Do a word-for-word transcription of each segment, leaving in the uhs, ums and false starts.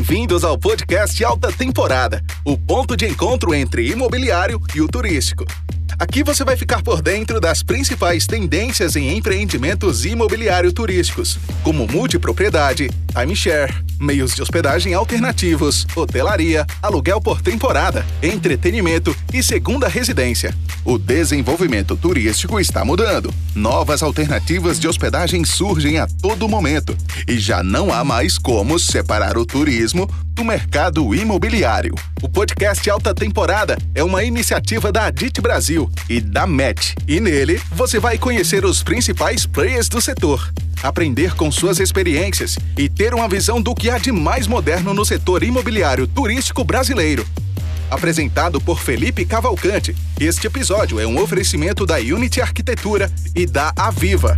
Bem-vindos ao podcast Alta Temporada, o ponto de encontro entre imobiliário e o turístico. Aqui você vai ficar por dentro das principais tendências em empreendimentos imobiliário turísticos, como multipropriedade, timeshare, meios de hospedagem alternativos, hotelaria, aluguel por temporada, entretenimento e segunda residência. O desenvolvimento turístico está mudando. Novas alternativas de hospedagem surgem a todo momento e já não há mais como separar o turismo do mercado imobiliário. O podcast Alta Temporada é uma iniciativa da Adit Brasil e da M E T, e nele você vai conhecer os principais players do setor, aprender com suas experiências e ter uma visão do que há de mais moderno no setor imobiliário turístico brasileiro. Apresentado por Felipe Cavalcante, este episódio é um oferecimento da Unity Arquitetura e da Aviva.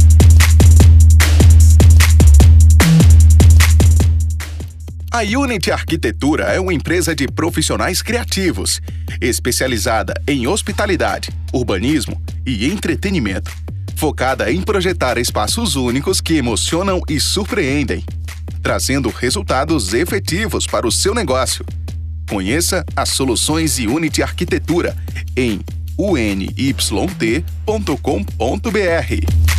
A Unity Arquitetura é uma empresa de profissionais criativos, especializada em hospitalidade, urbanismo e entretenimento, focada em projetar espaços únicos que emocionam e surpreendem, trazendo resultados efetivos para o seu negócio. Conheça as soluções Unity Arquitetura em u n y t ponto com ponto b r.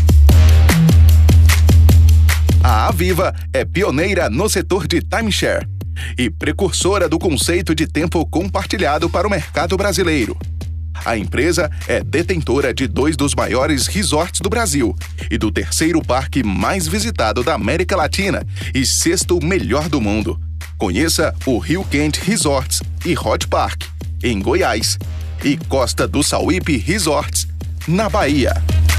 A Aviva é pioneira no setor de timeshare e precursora do conceito de tempo compartilhado para o mercado brasileiro. A empresa é detentora de dois dos maiores resorts do Brasil e do terceiro parque mais visitado da América Latina e sexto melhor do mundo. Conheça o Rio Quente Resorts e Hot Park, em Goiás, e Costa do Sauípe Resorts, na Bahia.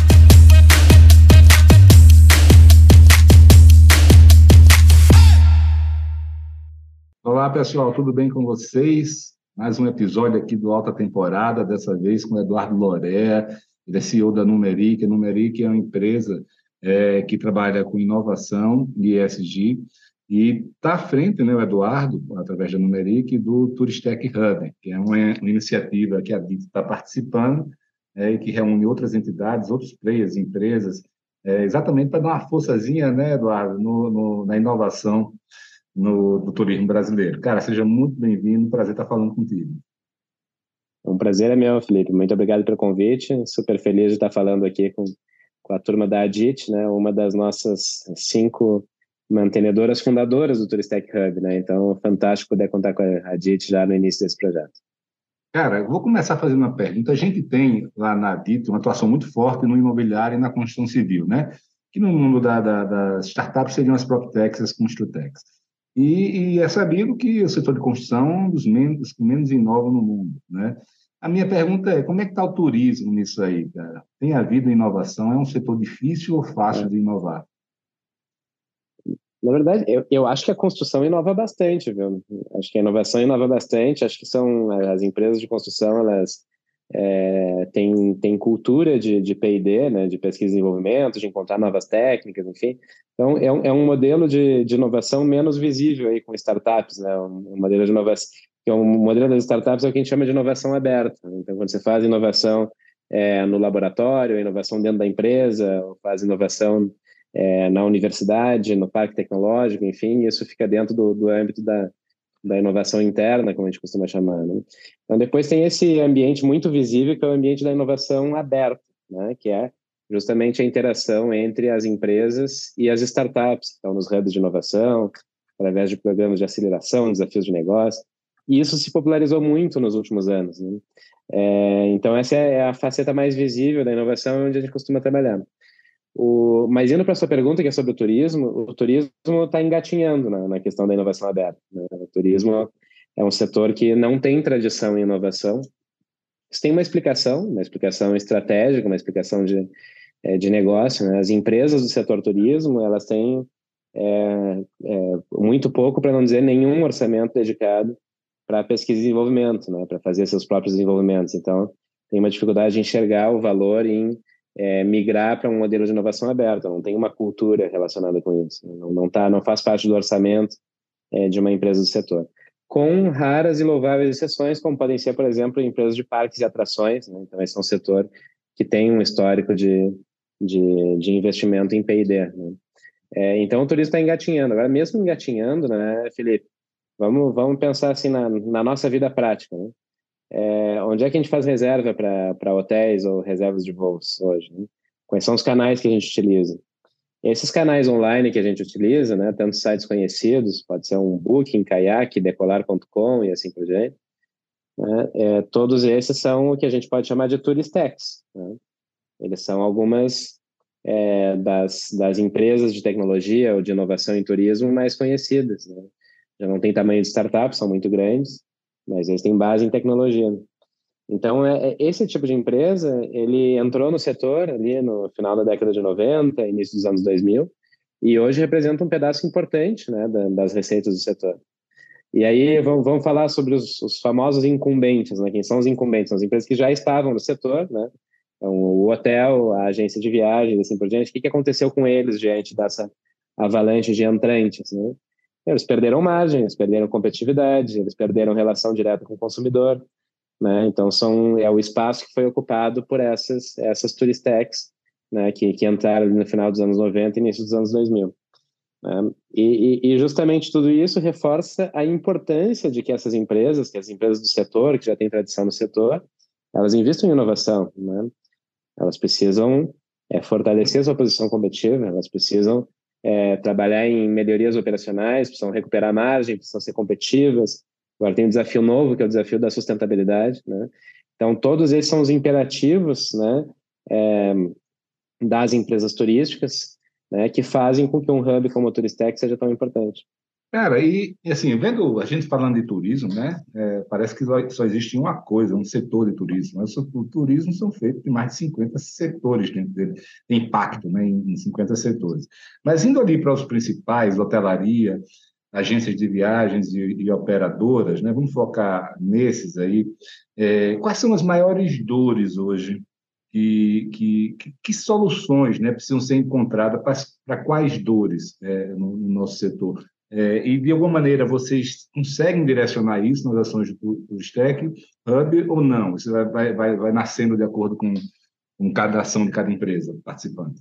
Olá, pessoal, tudo bem com vocês? Mais um episódio aqui do Alta Temporada, dessa vez com o Eduardo Lorea, ele é C E O da Numeric. A Numeric é uma empresa é, que trabalha com inovação e E S G, e está à frente, né, o Eduardo, através da Numeric, do Turistec Hub, que é uma, uma iniciativa que a D I T está participando é, e que reúne outras entidades, outros players, empresas, é, exatamente para dar uma forçazinha, né, Eduardo, no, no, na inovação no, do turismo brasileiro. Cara, seja muito bem-vindo, prazer estar falando contigo. Um prazer é meu, Felipe. Muito obrigado pelo convite. Super feliz de estar falando aqui com, com a turma da Adit, né, uma das nossas cinco mantenedoras fundadoras do Turistec Hub, né? Então, fantástico poder contar com a Adit já no início desse projeto. Cara, eu vou começar fazendo uma pergunta. A gente tem lá na Adit uma atuação muito forte no imobiliário e na construção civil, né? Que no mundo da, da, das startups seriam as PropTechs e as Construtechs. E, e é sabido que o setor de construção é um dos menos, que menos inova no mundo, né? A minha pergunta é, como é que está o turismo nisso aí, cara? Tem havido inovação? É um setor difícil ou fácil é. de inovar? Na verdade, eu, eu acho que a construção inova bastante, viu? Acho que a inovação inova bastante. Acho que são as empresas de construção, elas é, têm, têm cultura de, de P e D, né? De pesquisa e desenvolvimento, de encontrar novas técnicas, enfim. Então, é um, é um modelo de, de inovação menos visível aí com startups, né? Um, um modelo de inovação, que é um modelo das startups é o que a gente chama de inovação aberta. Então, quando você faz inovação é, no laboratório, inovação dentro da empresa, ou faz inovação É, na universidade, no parque tecnológico, enfim, isso fica dentro do, do âmbito da, da inovação interna, como a gente costuma chamar, né? Então, depois tem esse ambiente muito visível, que é o ambiente da inovação aberta, né? Que é justamente a interação entre as empresas e as startups, que estão nos hubs de inovação, através de programas de aceleração, desafios de negócio, e isso se popularizou muito nos últimos anos, né? É, então, essa é a faceta mais visível da inovação, onde a gente costuma trabalhar. O, mas indo para a sua pergunta, que é sobre o turismo, o turismo está engatinhando na, na questão da inovação aberta, né? O turismo é um setor que não tem tradição em inovação. Isso tem uma explicação, uma explicação estratégica, uma explicação de, é, de negócio, né? As empresas do setor turismo, elas têm é, é, muito pouco, para não dizer nenhum orçamento dedicado para pesquisa e desenvolvimento, né? Para fazer seus próprios desenvolvimentos. Então, tem uma dificuldade de enxergar o valor em É, migrar para um modelo de inovação aberta, não tem uma cultura relacionada com isso, não, não, tá, não faz parte do orçamento é, de uma empresa do setor. Com raras e louváveis exceções, como podem ser, por exemplo, empresas de parques e atrações, né? Então esse é um setor que tem um histórico de, de, de investimento em P e D, né? É, então o turismo está engatinhando. Agora, mesmo engatinhando, né, Felipe, Vamos, vamos pensar assim na, na nossa vida prática, né? É, onde é que a gente faz reserva para hotéis ou reservas de voos hoje, né? Quais são os canais que a gente utiliza? Esses canais online que a gente utiliza, né, tanto sites conhecidos, pode ser um Booking, Kayak, decolar ponto com e assim por diante, né, é, todos esses são o que a gente pode chamar de touristex, né? Eles são algumas é, das, das empresas de tecnologia ou de inovação em turismo mais conhecidas, né? Já não tem tamanho de startup, são muito grandes, mas eles têm base em tecnologia. Então, é, é, esse tipo de empresa, ele entrou no setor ali no final da década de noventa, início dos anos dois mil, e hoje representa um pedaço importante, né, da, das receitas do setor. E aí vamos, vamos falar sobre os, os famosos incumbentes, né? Quem são os incumbentes? São as empresas que já estavam no setor, né? Então, o hotel, a agência de viagens, assim por diante. O que, que aconteceu com eles diante dessa avalanche de entrantes, né? Eles perderam margem, eles perderam competitividade, eles perderam relação direta com o consumidor, né? Então, são, é o espaço que foi ocupado por essas, essas turistex, né? Que, que entraram no final dos anos noventa e início dos anos dois mil. Né? E, e justamente tudo isso reforça a importância de que essas empresas, que as empresas do setor, que já têm tradição no setor, elas investem em inovação, né? Elas precisam é, fortalecer sua posição competitiva, elas precisam é, trabalhar em melhorias operacionais, precisam recuperar margem, precisam ser competitivas. Agora tem um desafio novo, que é o desafio da sustentabilidade, né? Então, todos esses são os imperativos, né, é, das empresas turísticas, né, que fazem com que um hub como o Turistec seja tão importante. Cara, e e, assim, vendo a gente falando de turismo, né? É, parece que só, só existe uma coisa, um setor de turismo. Mas o turismo são feitos de mais de cinquenta setores dentro dele, tem impacto, né, em, em cinquenta setores. Mas indo ali para os principais, hotelaria, agências de viagens e, e operadoras, né? Vamos focar nesses aí. É, quais são as maiores dores hoje? Que, que, que, que soluções, né, precisam ser encontradas para quais dores é, no, no nosso setor? É, e, de alguma maneira, vocês conseguem direcionar isso nas ações do, do Stack Hub ou não? Isso vai, vai, vai nascendo de acordo com, com cada ação de cada empresa participante?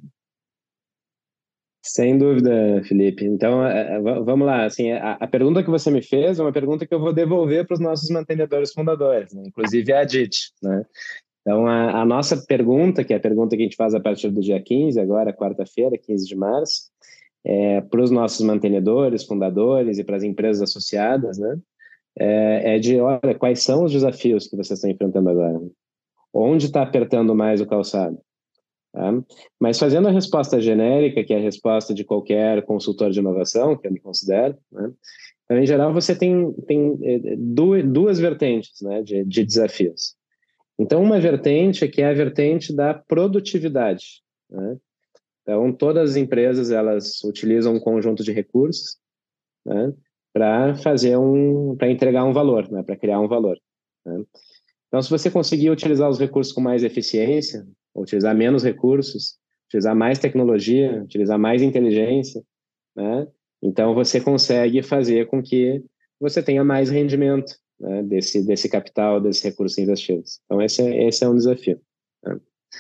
Sem dúvida, Felipe. Então, é, é, vamos lá. Assim, a, a pergunta que você me fez é uma pergunta que eu vou devolver para os nossos mantenedores fundadores, né? Inclusive a Adit, né? Então, a, a nossa pergunta, que é a pergunta que a gente faz a partir do dia quinze, agora, quarta-feira, quinze de março, é, para os nossos mantenedores, fundadores e para as empresas associadas, né? É, é de, olha, quais são os desafios que vocês estão enfrentando agora? Onde está apertando mais o calçado? Tá? Mas fazendo a resposta genérica, que é a resposta de qualquer consultor de inovação, que eu me considero, né? Então, em geral, você tem, tem duas, duas vertentes, né, de, de desafios. Então, uma vertente é que é a vertente da produtividade, né? Então, todas as empresas, elas utilizam um conjunto de recursos, né, para fazer um, para entregar um valor, né, para criar um valor, né? Então, se você conseguir utilizar os recursos com mais eficiência, utilizar menos recursos, utilizar mais tecnologia, utilizar mais inteligência, né, então você consegue fazer com que você tenha mais rendimento, né, desse, desse capital, desses recursos investidos. Então, esse é, esse é um desafio, né?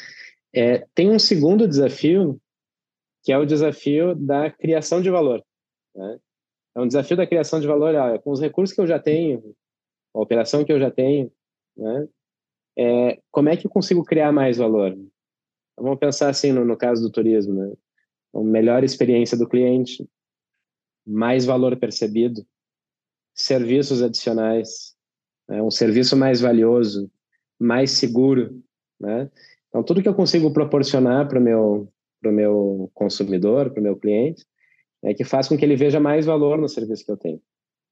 É, tem um segundo desafio, que é o desafio da criação de valor, né? É um desafio da criação de valor, olha, com os recursos que eu já tenho, a operação que eu já tenho, né? É, como é que eu consigo criar mais valor? Então, vamos pensar assim no, no caso do turismo, né? Uma melhor experiência do cliente, mais valor percebido, serviços adicionais, né? Um serviço mais valioso, mais seguro, né? Então, tudo que eu consigo proporcionar para o meu, pro meu consumidor, para o meu cliente, é que faz com que ele veja mais valor no serviço que eu tenho.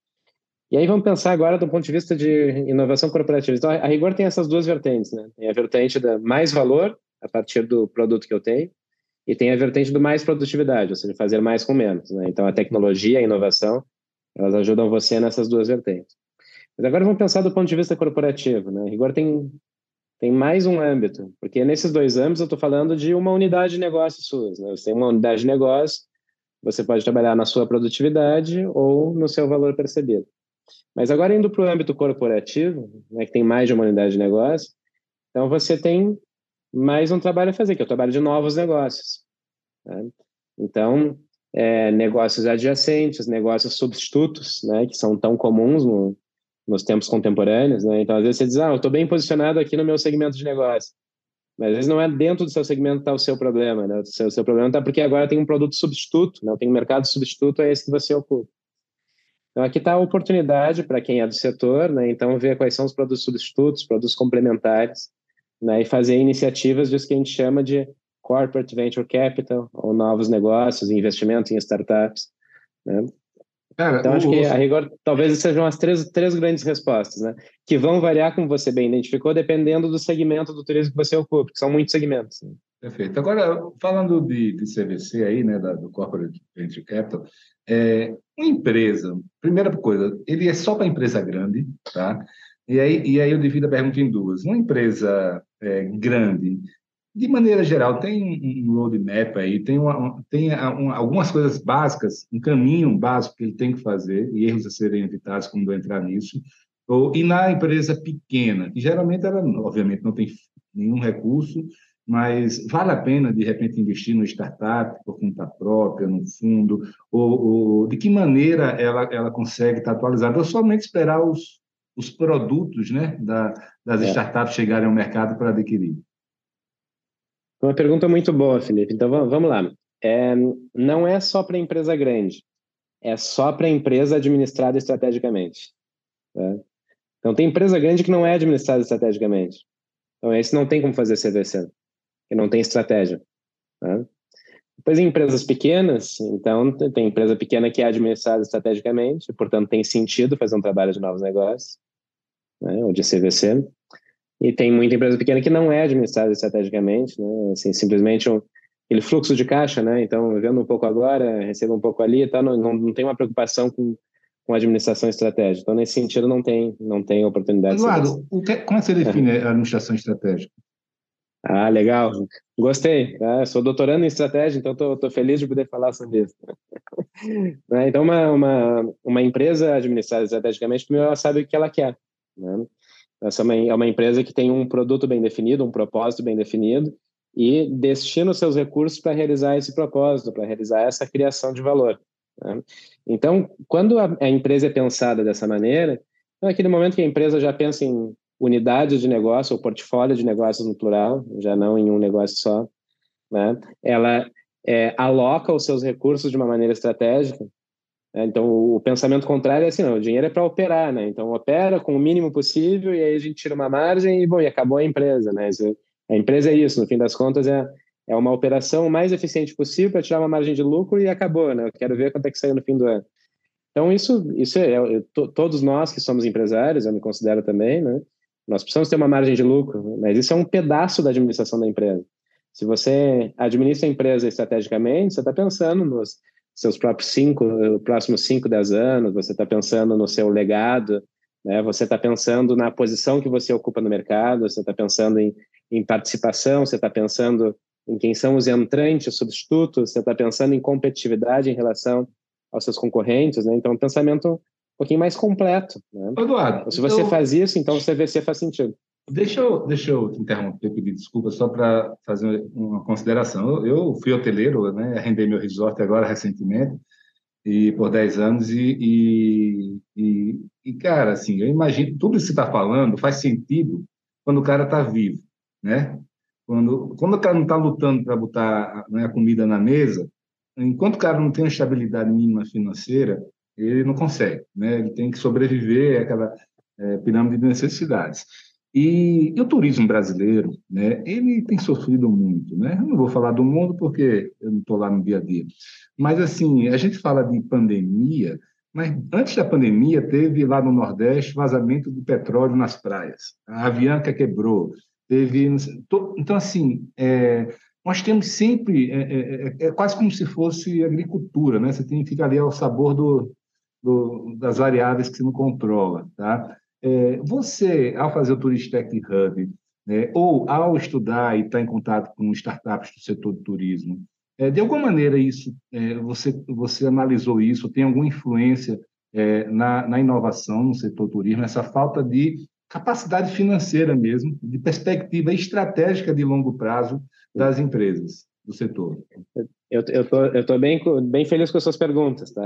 E aí vamos pensar agora do ponto de vista de inovação corporativa. Então, a rigor tem essas duas vertentes, né? Tem a vertente da mais valor a partir do produto que eu tenho e tem a vertente do mais produtividade, ou seja, fazer mais com menos, né? Então, a tecnologia e a inovação, elas ajudam você nessas duas vertentes. Mas agora vamos pensar do ponto de vista corporativo, né? A rigor tem, tem mais um âmbito, porque nesses dois âmbitos eu estou falando de uma unidade de negócio suas, né? Você tem uma unidade de negócio, você pode trabalhar na sua produtividade ou no seu valor percebido. Mas agora indo para o âmbito corporativo, né, que tem mais de uma unidade de negócio, então você tem mais um trabalho a fazer, que é o trabalho de novos negócios, né? Então, é, negócios adjacentes, negócios substitutos, né, que são tão comuns no, nos tempos contemporâneos, né? Então, às vezes você diz, ah, eu estou bem posicionado aqui no meu segmento de negócio, mas às vezes não é dentro do seu segmento que está o seu problema, né? O seu, seu problema está porque agora tem um produto substituto, né? Tem um mercado substituto a esse que você ocupa. Então, aqui está a oportunidade para quem é do setor, né? Então, ver quais são os produtos substitutos, produtos complementares, né? E fazer iniciativas disso que a gente chama de corporate venture capital, ou novos negócios, investimento em startups, né? Cara, Então, acho o, que, o- a rigor, talvez sejam as três, três grandes respostas, né? Que vão variar, como você bem identificou, dependendo do segmento do turismo que você ocupa, que são muitos segmentos, né? Perfeito. Agora, falando de, de C V C aí, né, da, do Corporate Venture Capital, é, uma empresa, primeira coisa, ele é só para empresa grande, tá? E aí, e aí eu divido a pergunta em duas. Uma empresa é, grande, de maneira geral, tem um um roadmap aí, tem, uma, um- tem a- um- algumas coisas básicas, um caminho básico que ele tem que fazer, e erros a serem evitados quando entrar nisso. Ou, e na empresa pequena, que geralmente ela, obviamente, não tem nenhum recurso, mas vale a pena, de repente, investir no startup, por conta própria, no fundo, ou, ou de que maneira ela, ela consegue estar atualizada, ou somente esperar os, os produtos, né, da, das É. startups chegarem ao mercado para adquirir. Uma pergunta muito boa, Felipe. Então, vamos vamos lá. É, não é só para empresa grande, é só para empresa administrada estrategicamente, né? Então, tem empresa grande que não é administrada estrategicamente. Então, esse não tem como fazer C V C, que não tem estratégia, né? Depois, em empresas pequenas, então, tem empresa pequena que é administrada estrategicamente, portanto, tem sentido fazer um trabalho de novos negócios, né, ou de C V C. E tem muita empresa pequena que não é administrada estrategicamente, né, assim, simplesmente um, aquele fluxo de caixa, né, então, vendo um pouco agora, recebo um pouco ali, tá, não, não, não tem uma preocupação com, com a administração estratégica. Então, nesse sentido, não tem, não tem oportunidade de C V C. Eduardo, o que, como é que você define a administração estratégica? Ah, legal. Gostei. Ah, sou doutorando em estratégia, então estou feliz de poder falar sobre isso. Né? Então, uma, uma, uma empresa administrada estrategicamente, primeiro ela sabe o que ela quer, né? Essa é uma, é uma empresa que tem um produto bem definido, um propósito bem definido, e destina os seus recursos para realizar esse propósito, para realizar essa criação de valor, né? Então, quando a, a empresa é pensada dessa maneira, é aquele momento que a empresa já pensa em unidades de negócio ou portfólio de negócios no plural, já não em um negócio só, né? Ela é, aloca os seus recursos de uma maneira estratégica, né? Então, o, o pensamento contrário é assim, não, o dinheiro é para operar, né? Então, opera com o mínimo possível e aí a gente tira uma margem e, bom, e acabou a empresa, né? Isso, a empresa é isso, no fim das contas, é, é uma operação o mais eficiente possível para tirar uma margem de lucro e acabou, né? Eu quero ver quanto é que saiu no fim do ano. Então, isso, isso é, eu, to, todos nós que somos empresários, eu me considero também, né? Nós precisamos ter uma margem de lucro, mas isso é um pedaço da administração da empresa. Se você administra a empresa estrategicamente, você está pensando nos seus próprios cinco, próximos cinco, dez anos, você está pensando no seu legado, né? Você está pensando na posição que você ocupa no mercado, você está pensando em, em participação, você está pensando em quem são os entrantes, os substitutos, você está pensando em competitividade em relação aos seus concorrentes, né? Então, um pensamento um pouquinho mais completo, né? Eduardo, Então, se você eu, faz isso, então o C V C faz sentido. deixa eu, deixa eu te interromper, pedir desculpa, só para fazer uma consideração. Eu, eu fui hoteleiro, né, arrendei meu resort agora recentemente, e por dez anos, e, e, e, e, cara, assim, eu imagino, tudo isso que você está falando faz sentido quando o cara está vivo, né? Quando, quando o cara não está lutando para botar, né, a comida na mesa, enquanto o cara não tem uma estabilidade mínima financeira, ele não consegue, né? Ele tem que sobreviver àquela é, pirâmide de necessidades. E, e o turismo brasileiro, né? Ele tem sofrido muito, né? Eu não vou falar do mundo porque eu não estou lá no dia a dia, mas assim, a gente fala de pandemia, mas antes da pandemia teve lá no Nordeste vazamento de petróleo nas praias. A Avianca quebrou, teve, então assim, é, nós temos sempre, é, é, é, é quase como se fosse agricultura, né? Você tem que ficar ali ao sabor do, do, das variáveis que você não controla, tá? É, você, ao fazer o Tourist Tech Hub, né, ou ao estudar e estar em contato com startups do setor do turismo, é, de alguma maneira isso, é, você, você analisou isso, tem alguma influência é, na, na inovação no setor turismo, essa falta de capacidade financeira mesmo, de perspectiva estratégica de longo prazo das empresas? do setor? Eu eu tô, eu tô bem, bem feliz com as suas perguntas, tá?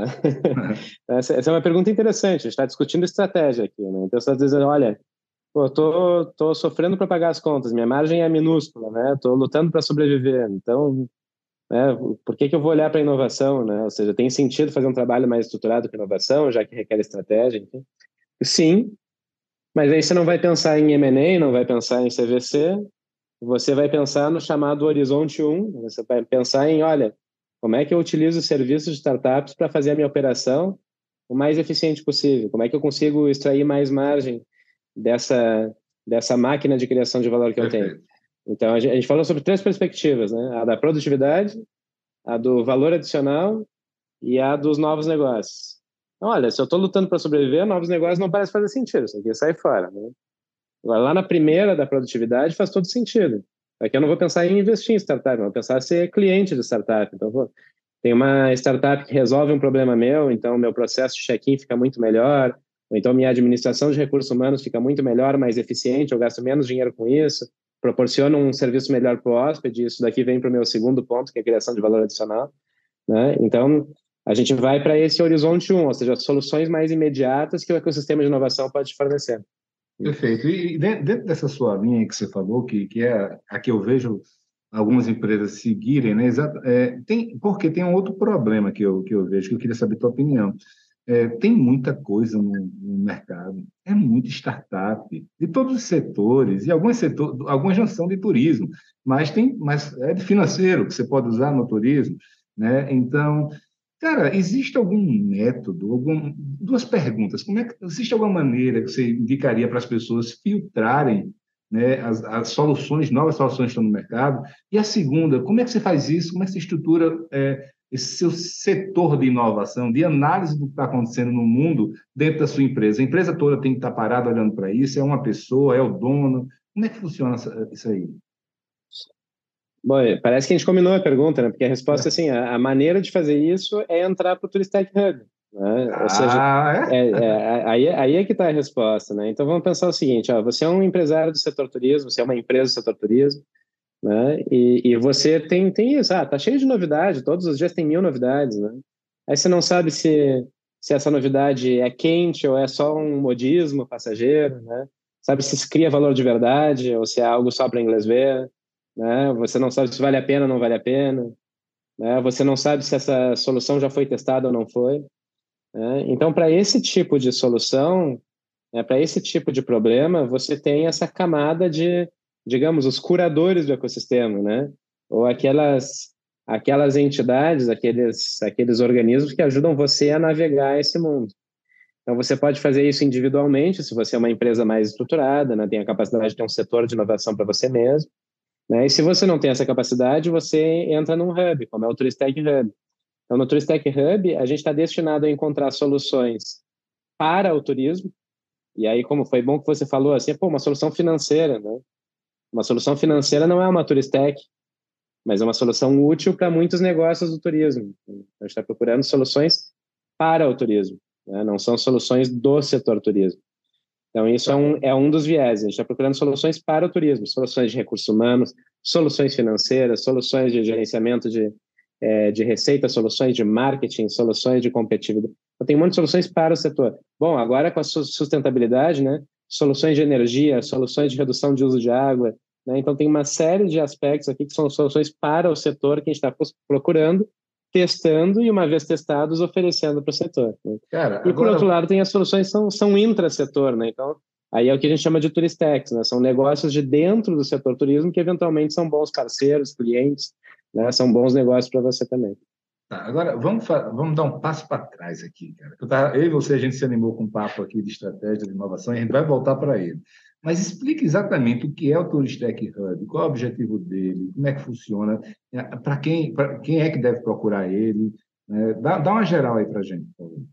essa, essa é uma pergunta interessante, a gente está discutindo estratégia aqui, né? Então você está dizendo, olha, pô, eu tô, tô sofrendo para pagar as contas, minha margem é minúscula, né? Tô lutando para sobreviver, então, né, por que que eu vou olhar para a inovação, né? Ou seja, tem sentido fazer um trabalho mais estruturado com inovação, já que requer estratégia, enfim. Sim, mas aí você não vai pensar em M and A, não vai pensar em C V C, você vai pensar no chamado Horizonte um, você vai pensar em, olha, como é que eu utilizo os serviços de startups para fazer a minha operação o mais eficiente possível? Como é que eu consigo extrair mais margem dessa, dessa máquina de criação de valor que eu tenho? Então, a gente, a gente falou sobre três perspectivas, né? A da produtividade, a do valor adicional e a dos novos negócios. Então, olha, se eu estou lutando para sobreviver, novos negócios não parece fazer sentido, isso aqui sai fora, né? Agora, lá na primeira da produtividade faz todo sentido. Aqui eu não vou pensar em investir em startup, eu vou pensar em ser cliente de startup. Então, pô, tem uma startup que resolve um problema meu, então meu processo de check-in fica muito melhor, ou então minha administração de recursos humanos fica muito melhor, mais eficiente, eu gasto menos dinheiro com isso, proporciono um serviço melhor para o hóspede, isso daqui vem para o meu segundo ponto, que é a criação de valor adicional, né? Então, a gente vai para esse horizonte um, ou seja, soluções mais imediatas que o ecossistema de inovação pode fornecer. Perfeito. E dentro dessa sua linha que você falou, que, que é a que eu vejo algumas empresas seguirem, né? Exato, é, tem, porque tem um outro problema que eu, que eu vejo, que eu queria saber a tua opinião. É, tem muita coisa no, no mercado, é muita startup, de todos os setores, e alguns setores, algumas não são de turismo, mas tem, mas é de financeiro que você pode usar no turismo, né? Então, cara, existe algum método, algum, duas perguntas. Como é que existe alguma maneira que você indicaria para as pessoas filtrarem, né, as, as soluções, novas soluções que estão no mercado? E a segunda, como é que você faz isso? Como é que você estrutura é, esse seu setor de inovação, de análise do que está acontecendo no mundo dentro da sua empresa? A empresa toda tem que estar parada olhando para isso? É uma pessoa? É o dono? Como é que funciona isso aí? Bom, parece que a gente combinou a pergunta, né? Porque a resposta é assim, a, a maneira de fazer isso é entrar para o Turistec Hub, né? Ah, Ou seja, é? é, é, aí, aí é que está a resposta, né? Então vamos pensar o seguinte, ó, você é um empresário do setor turismo, você é uma empresa do setor turismo, né? E, e você tem, tem isso, ah, tá cheio de novidade, todos os dias tem mil novidades, né? Aí você não sabe se, se essa novidade é quente ou é só um modismo passageiro, né? Sabe se cria valor de verdade ou se é algo só para inglês ver, né? Você não sabe se vale a pena ou não vale a pena, né? Você não sabe se essa solução já foi testada ou não foi, né? Então, para esse tipo de solução, né, para esse tipo de problema, você tem essa camada de, digamos, os curadores do ecossistema, né? Ou aquelas, aquelas entidades, aqueles, aqueles organismos que ajudam você a navegar esse mundo. Então, você pode fazer isso individualmente, se você é uma empresa mais estruturada, né, tem a capacidade de ter um setor de inovação para você mesmo, né? E se você não tem essa capacidade, você entra num hub, como é o Turistec Hub. Então, no Turistec Hub, a gente está destinado a encontrar soluções para o turismo, e aí, como foi bom que você falou, assim, pô, uma solução financeira, né? Uma solução financeira não é uma Turistec, mas é uma solução útil para muitos negócios do turismo. A gente está procurando soluções para o turismo, né? Não são soluções do setor turismo. Então, isso é um, é um dos viés. A gente está procurando soluções para o turismo, soluções de recursos humanos, soluções financeiras, soluções de gerenciamento de, é, de receita, soluções de marketing, soluções de competitividade. Então, tem um monte de soluções para o setor. Bom, agora com a sustentabilidade, né? Soluções de energia, soluções de redução de uso de água, né? Então, tem uma série de aspectos aqui que são soluções para o setor que a gente está procurando, testando e, uma vez testados, oferecendo para o setor, né? Cara, E, por agora... outro lado, tem as soluções que são, são intra-setor, né? Então, aí é o que a gente chama de Turistex, né? São negócios de dentro do setor turismo que, eventualmente, são bons parceiros, clientes, né? São bons negócios para você também. Tá, agora, vamos, vamos dar um passo para trás aqui, cara. Eu, tava, eu e você, a gente se animou com um papo aqui de estratégia de inovação e a gente vai voltar para ele. Mas explique exatamente o que é o Turistec Hub, qual é o objetivo dele, como é que funciona, para quem, quem é que deve procurar ele, né? Dá, dá uma geral aí para a gente, por favor.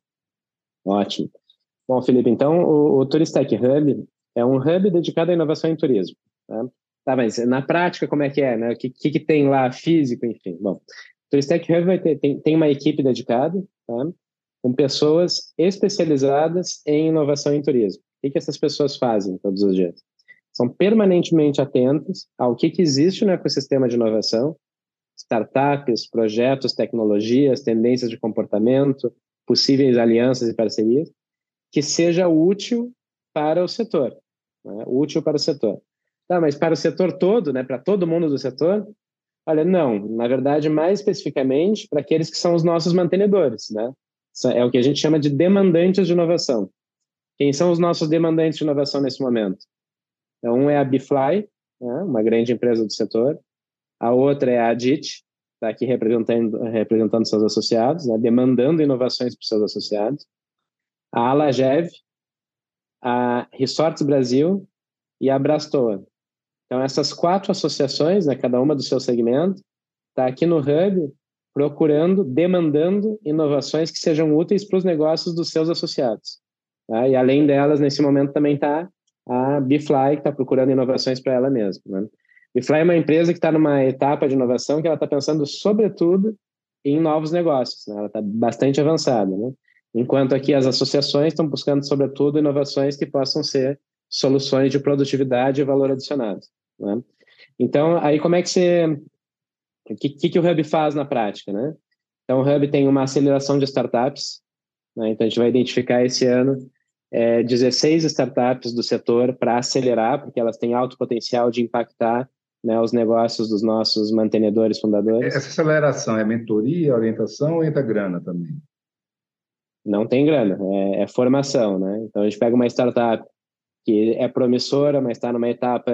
Ótimo. Bom, Felipe, então o, o Turistec Hub é um hub dedicado à inovação em turismo. Tá? Tá, mas na prática como é que é, né? O que, que, que tem lá físico, enfim. Bom, o Turistec Hub vai ter, tem, tem uma equipe dedicada, tá? Com pessoas especializadas em inovação em turismo. O que, que essas pessoas fazem todos os dias? São permanentemente atentas ao que, que existe no ecossistema de inovação startups, projetos, tecnologias, tendências de comportamento, possíveis alianças e parcerias, que seja útil para o setor, né? Útil para o setor. Tá, mas para o setor todo, né? Para todo mundo do setor? Olha, não. Na verdade, mais especificamente, para aqueles que são os nossos mantenedores, né? É o que a gente chama de demandantes de inovação. Quem são os nossos demandantes de inovação nesse momento? Então, um é a Bfly, né? Uma grande empresa do setor. A outra é a Adit, está aqui representando, representando seus associados, né? Demandando inovações para os seus associados. A Alagev, a Resorts Brasil e a Brastoa. Então, essas quatro associações, né, cada uma do seu segmento, está aqui no Hub procurando, demandando inovações que sejam úteis para os negócios dos seus associados. Tá? E além delas, nesse momento também está a Bfly, que está procurando inovações para ela mesma. Né? Bfly é uma empresa que está numa etapa de inovação que ela está pensando, sobretudo, em novos negócios. Né? Ela está bastante avançada. Né? Enquanto aqui as associações estão buscando, sobretudo, inovações que possam ser soluções de produtividade e valor adicionado. Né? Então, aí como é que você... O que, que, que o Hub faz na prática? Né? Então, o Hub tem uma aceleração de startups. Né? Então, a gente vai identificar esse ano é, dezesseis startups do setor para acelerar, porque elas têm alto potencial de impactar, né, os negócios dos nossos mantenedores fundadores. Essa aceleração é mentoria, orientação ou entra grana também? Não tem grana, é, é formação. Né? Então, a gente pega uma startup que é promissora, mas está numa etapa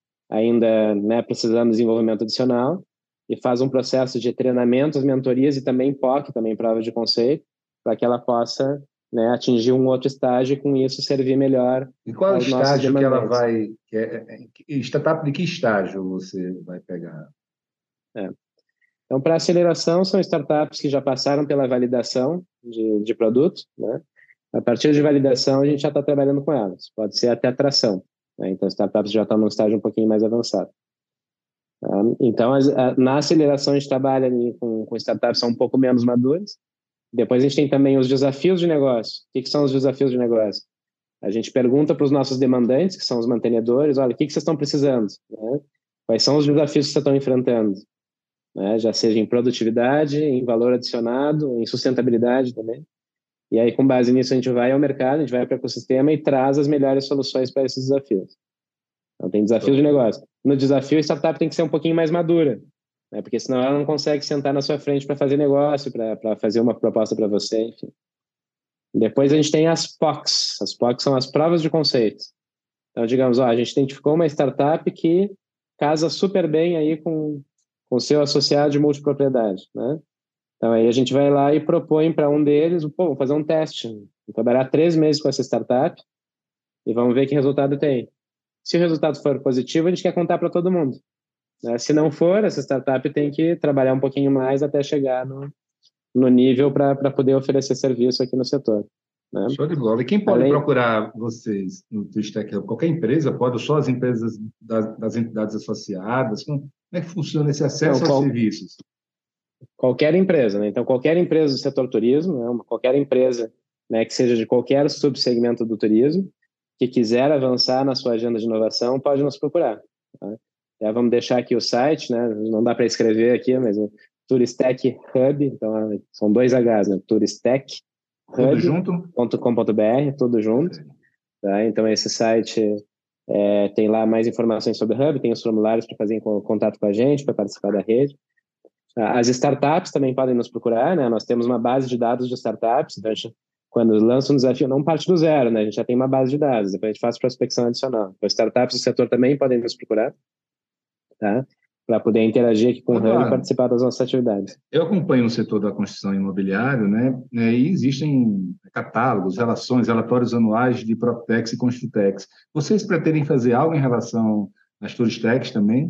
ainda, né, precisando de desenvolvimento adicional, e faz um processo de treinamentos, mentorias e também P O C, também prova de conceito, para que ela possa, né, atingir um outro estágio e com isso servir melhor. E qual é o aos nossos estágio que ela demandantes. vai... Que é, é, startup de que estágio você vai pegar? É. Então, para aceleração, são startups que já passaram pela validação de, de produto, né? A partir de validação, a gente já está trabalhando com elas. Pode ser até atração. Né? Então, as startups já estão num estágio um pouquinho mais avançado. Tá? Então, as, a, na aceleração, a gente trabalha ali com, com startups que são um pouco menos maduras. Depois, a gente tem também os desafios de negócio. O que, que são os desafios de negócio? A gente pergunta para os nossos demandantes, que são os mantenedores, olha, o que, que vocês estão precisando? Né? Quais são os desafios que vocês estão enfrentando? Né? Já seja em produtividade, em valor adicionado, em sustentabilidade também. E aí, com base nisso, a gente vai ao mercado, a gente vai para o ecossistema e traz as melhores soluções para esses desafios. Então, tem desafio de negócio. No desafio, a startup tem que ser um pouquinho mais madura, né? Porque senão ela não consegue sentar na sua frente para fazer negócio, para fazer uma proposta para você, enfim. Depois, a gente tem as P O Cs. As P O Cs são as provas de conceito. Então, digamos, ó, a gente identificou uma startup que casa super bem aí com o seu associado de multipropriedade, né? Então, aí a gente vai lá e propõe para um deles, pô, vamos fazer um teste, vamos trabalhar três meses com essa startup e vamos ver que resultado tem. Se o resultado for positivo, a gente quer contar para todo mundo. Né? Se não for, essa startup tem que trabalhar um pouquinho mais até chegar no, no nível para poder oferecer serviço aqui no setor. Né? Show de bola. E quem pode Além... procurar vocês no Twistec? Qualquer empresa pode, ou só as empresas das, das entidades associadas? Como é que funciona esse acesso não, qual... aos serviços? Qualquer empresa, né? Então, qualquer empresa do setor turismo, né? Qualquer empresa, né, que seja de qualquer subsegmento do turismo, que quiser avançar na sua agenda de inovação, pode nos procurar. Tá? Já vamos deixar aqui o site, né? Não dá para escrever aqui, mas o Turistec Hub, então são dois Hs, né? turistec hub ponto com ponto br, tudo junto. Tá? Então, esse site é, tem lá mais informações sobre o Hub, tem os formulários para fazer contato com a gente, para participar da rede. As startups também podem nos procurar, né? Nós temos uma base de dados de startups, então a gente, quando lança um desafio, não parte do zero, né? A gente já tem uma base de dados, depois a gente faz prospecção adicional. Então, startups do setor também podem nos procurar, tá? Para poder interagir aqui com o Hub e participar das nossas atividades. Eu acompanho o setor da construção imobiliária, né? E existem catálogos, relações, relatórios anuais de Proptex e Construtex. Vocês pretendem fazer algo em relação às Turistecs também?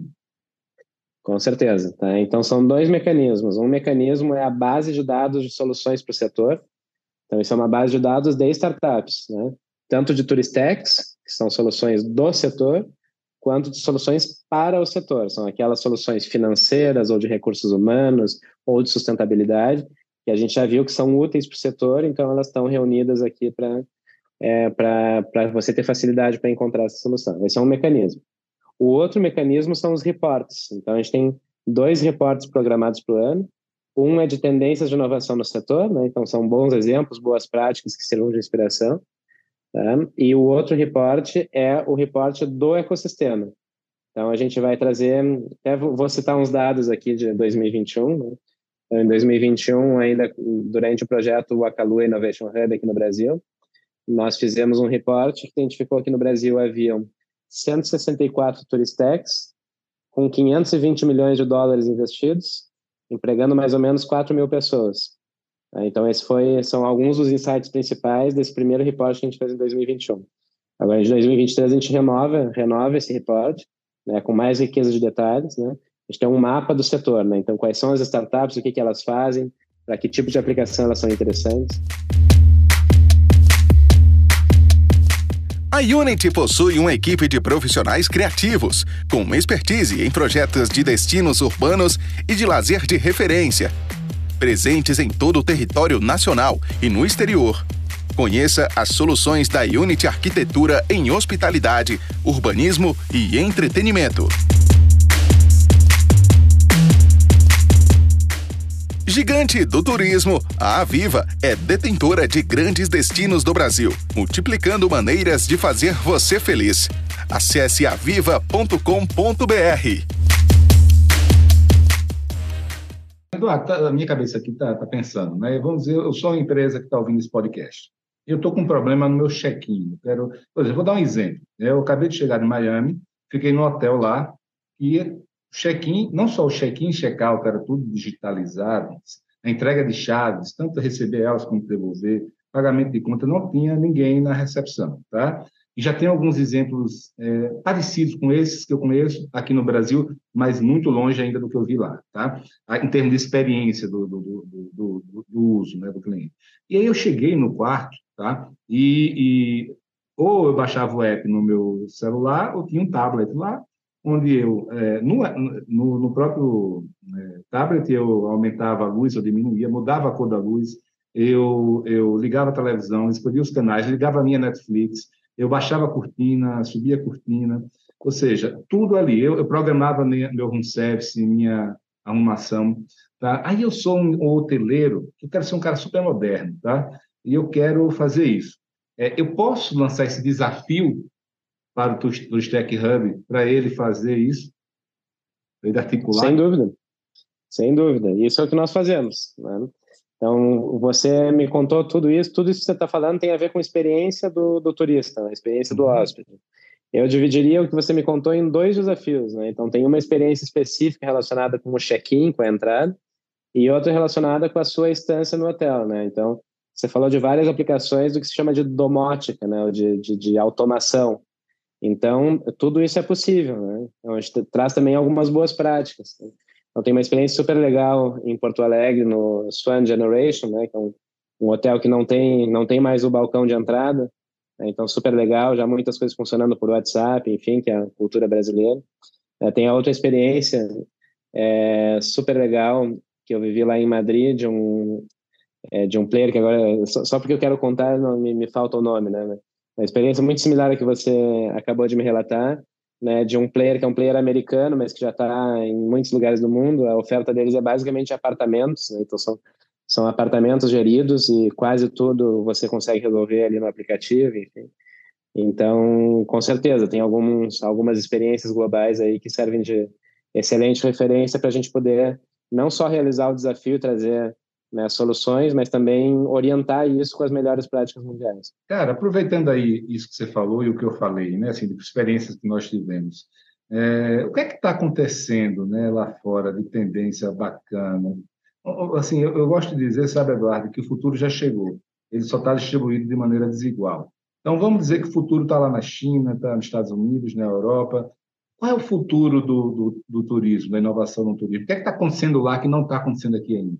Com certeza. Tá? Então, são dois mecanismos. Um mecanismo é a base de dados de soluções para o setor. Então, isso é uma base de dados de startups, né? Tanto de Turistecs, que são soluções do setor, quanto de soluções para o setor. São aquelas soluções financeiras ou de recursos humanos ou de sustentabilidade, que a gente já viu que são úteis para o setor, então elas estão reunidas aqui para é, para você ter facilidade para encontrar essa solução. Esse é um mecanismo. O outro mecanismo são os reportes. Então, a gente tem dois reportes programados para o ano. Um é de tendências de inovação no setor, né? Então são bons exemplos, boas práticas que servem de inspiração. Tá? E o outro reporte é o reporte do ecossistema. Então a gente vai trazer, até vou citar uns dados aqui de dois mil e vinte e um, né? Então, em dois mil e vinte e um, ainda durante o projeto Wakalu Innovation Hub aqui no Brasil, nós fizemos um reporte que identificou que no Brasil haviam cento e sessenta e quatro Turistechs, com quinhentos e vinte milhões de dólares investidos, empregando mais ou menos quatro mil pessoas. Então, esses foi, são alguns dos insights principais desse primeiro report que a gente fez em dois mil e vinte e um. Agora, em dois mil e vinte e três, a gente renova, renova esse report, né, com mais riqueza de detalhes, né? A gente tem um mapa do setor, né? Então, quais são as startups, o que, que elas fazem, para que tipo de aplicação elas são interessantes. A Unity possui uma equipe de profissionais criativos, com expertise em projetos de destinos urbanos e de lazer de referência, presentes em todo o território nacional e no exterior. Conheça as soluções da Unity Arquitetura em hospitalidade, urbanismo e entretenimento. Gigante do turismo, a Aviva é detentora de grandes destinos do Brasil, multiplicando maneiras de fazer você feliz. Acesse aviva ponto com ponto b r. Eduardo, tá, a minha cabeça aqui está tá pensando, né? Vamos dizer, eu sou uma empresa que está ouvindo esse podcast. Eu estou com um problema no meu check-in. Quero, por exemplo, vou dar um exemplo. Eu acabei de chegar em Miami, fiquei no hotel lá e check-in, não só o check-in, check-out, era tudo digitalizado, a entrega de chaves, tanto receber elas como devolver, pagamento de conta, não tinha ninguém na recepção, tá? E já tem alguns exemplos é, parecidos com esses que eu conheço aqui no Brasil, mas muito longe ainda do que eu vi lá, tá? Em termos de experiência do, do, do, do, do uso, né, do cliente. E aí eu cheguei no quarto, tá? E, e ou eu baixava o app no meu celular, ou tinha um tablet lá, onde eu, é, no, no, no próprio é, tablet, eu aumentava a luz, eu diminuía, mudava a cor da luz, eu, eu ligava a televisão, escolhia os canais, ligava a minha Netflix, eu baixava a cortina, subia a cortina, ou seja, tudo ali. Eu, eu programava meu home service, minha arrumação, tá? Aí eu sou um, um hoteleiro, eu quero ser um cara super moderno, tá? E eu quero fazer isso. É, eu posso lançar esse desafio para o Turistech Hub, para ele fazer isso, para ele articular? Sem dúvida, sem dúvida. Isso é o que nós fazemos, né? Então, você me contou tudo isso, tudo isso que você está falando tem a ver com a experiência do, do turista, a experiência do hóspede. Eu dividiria o que você me contou em dois desafios, né? Então, tem uma experiência específica relacionada com o check-in, com a entrada, e outra relacionada com a sua estância no hotel, né? Então, você falou de várias aplicações do que se chama de domótica, né? De, de, de automação. Então, tudo isso é possível, né? Então, a gente traz também algumas boas práticas, né? Então, tem uma experiência super legal em Porto Alegre, no Swan Generation, né? Que é um, um hotel que não tem, não tem mais o balcão de entrada, né? Então, super legal, já muitas coisas funcionando por WhatsApp, enfim, que é a cultura brasileira. É, tem a outra experiência é, super legal que eu vivi lá em Madrid, de um, é, de um player que agora, só, só porque eu quero contar, não, me, me falta o nome, né? Uma experiência muito similar à que você acabou de me relatar, né, de um player que é um player americano, mas que já está em muitos lugares do mundo. A oferta deles é basicamente apartamentos, né? Então são, são apartamentos geridos e quase tudo você consegue resolver ali no aplicativo, enfim. Então, com certeza, tem alguns, algumas experiências globais aí que servem de excelente referência para a gente poder não só realizar o desafio e trazer, né, soluções, mas também orientar isso com as melhores práticas mundiais. Cara, aproveitando aí isso que você falou e o que eu falei, né, assim, de experiências que nós tivemos, é, o que é que está acontecendo, né, lá fora de tendência bacana? Assim, eu, eu gosto de dizer, sabe, Eduardo, que o futuro já chegou, ele só está distribuído de maneira desigual. Então, vamos dizer que o futuro está lá na China, está nos Estados Unidos, na Europa. Qual é o futuro do, do, do turismo, da inovação no turismo? O que é que está acontecendo lá que não está acontecendo aqui ainda?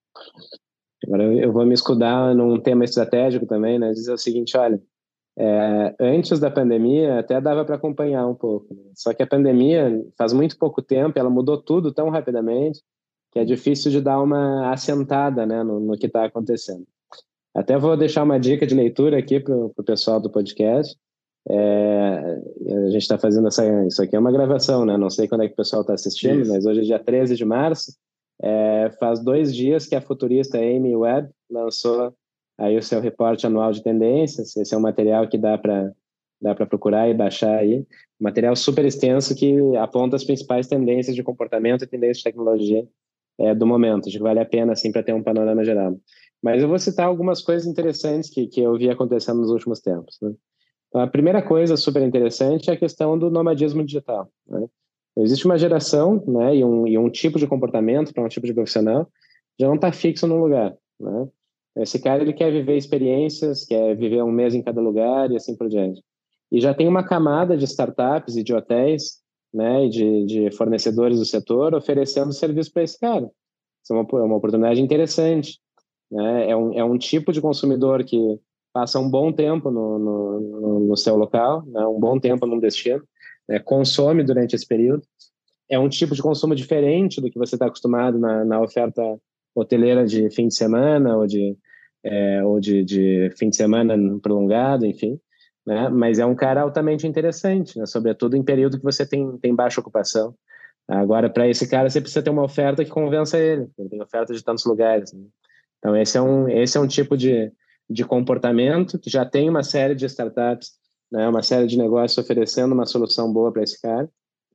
Agora eu vou me escudar num tema estratégico também, né? Dizer o seguinte, olha, é, antes da pandemia até dava para acompanhar um pouco, né? Só que a pandemia faz muito pouco tempo, ela mudou tudo tão rapidamente que é difícil de dar uma assentada, né, no, no que está acontecendo. Até vou deixar uma dica de leitura aqui para o pessoal do podcast. É, a gente está fazendo essa, isso aqui é uma gravação, né? Não sei quando é que o pessoal está assistindo, Isso. mas hoje é dia treze de março. É, faz dois dias que a futurista Amy Webb lançou aí o seu reporte anual de tendências. Esse é um material que dá para dá para procurar e baixar aí. Um material super extenso que aponta as principais tendências de comportamento e tendências de tecnologia é, do momento. Acho que vale a pena, assim, para ter um panorama geral. Mas eu vou citar algumas coisas interessantes que, que eu vi acontecendo nos últimos tempos, né? A primeira coisa super interessante é a questão do nomadismo digital, né? Existe uma geração, né, e, um, e um tipo de comportamento para um tipo de profissional já não está fixo num lugar, né? Esse cara, ele quer viver experiências, quer viver um mês em cada lugar e assim por diante. E já tem uma camada de startups e de hotéis, né, e de, de fornecedores do setor oferecendo serviço para esse cara. Isso é uma, uma oportunidade interessante, né? É um, é um tipo de consumidor que passa um bom tempo no, no, no seu local, né? Um bom tempo num destino, né? Consome durante esse período. É um tipo de consumo diferente do que você está acostumado na, na oferta hoteleira de fim de semana ou de, é, ou de, de fim de semana prolongado, enfim, né? Mas é um cara altamente interessante, né? Sobretudo em período que você tem, tem baixa ocupação. Agora, para esse cara, você precisa ter uma oferta que convença ele. Ele tem oferta de tantos lugares, né? Então, esse é um, esse é um tipo de, de comportamento que já tem uma série de startups, né, uma série de negócios oferecendo uma solução boa para esse cara,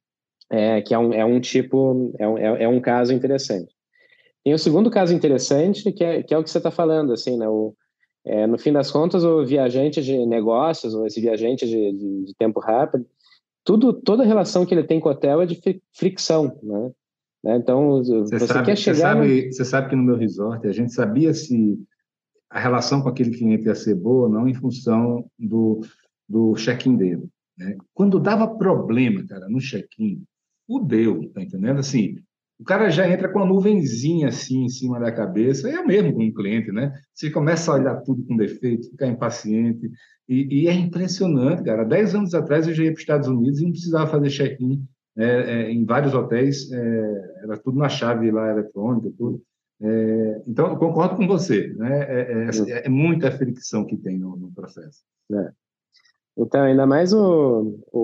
é, que é um, é um tipo, é um, é, é um caso interessante. Tem o segundo caso interessante, que é, que é o que você está falando, assim, né, o, é, no fim das contas, o viajante de negócios, ou esse viajante de, de, de tempo rápido, tudo, toda a relação que ele tem com o hotel é de fricção, né? Né? Então, Você você sabe, quer você chegar no... sabe, você sabe que no meu resort a gente sabia se a relação com aquele cliente ia ser boa ou não em função do, do check-in dele, né? Quando dava problema, cara, no check-in, fudeu, tá entendendo? Assim, o cara já entra com uma nuvenzinha assim em cima da cabeça, é mesmo com o cliente, né? Você começa a olhar tudo com defeito, ficar impaciente, e, e é impressionante, cara. Dez anos atrás eu já ia para os Estados Unidos e não precisava fazer check-in, é, é, em vários hotéis, é, era tudo na chave lá eletrônica, tudo. É, então, eu concordo com você, né? É, é, é muita fricção que tem no, no processo. É. Então, ainda mais o, o,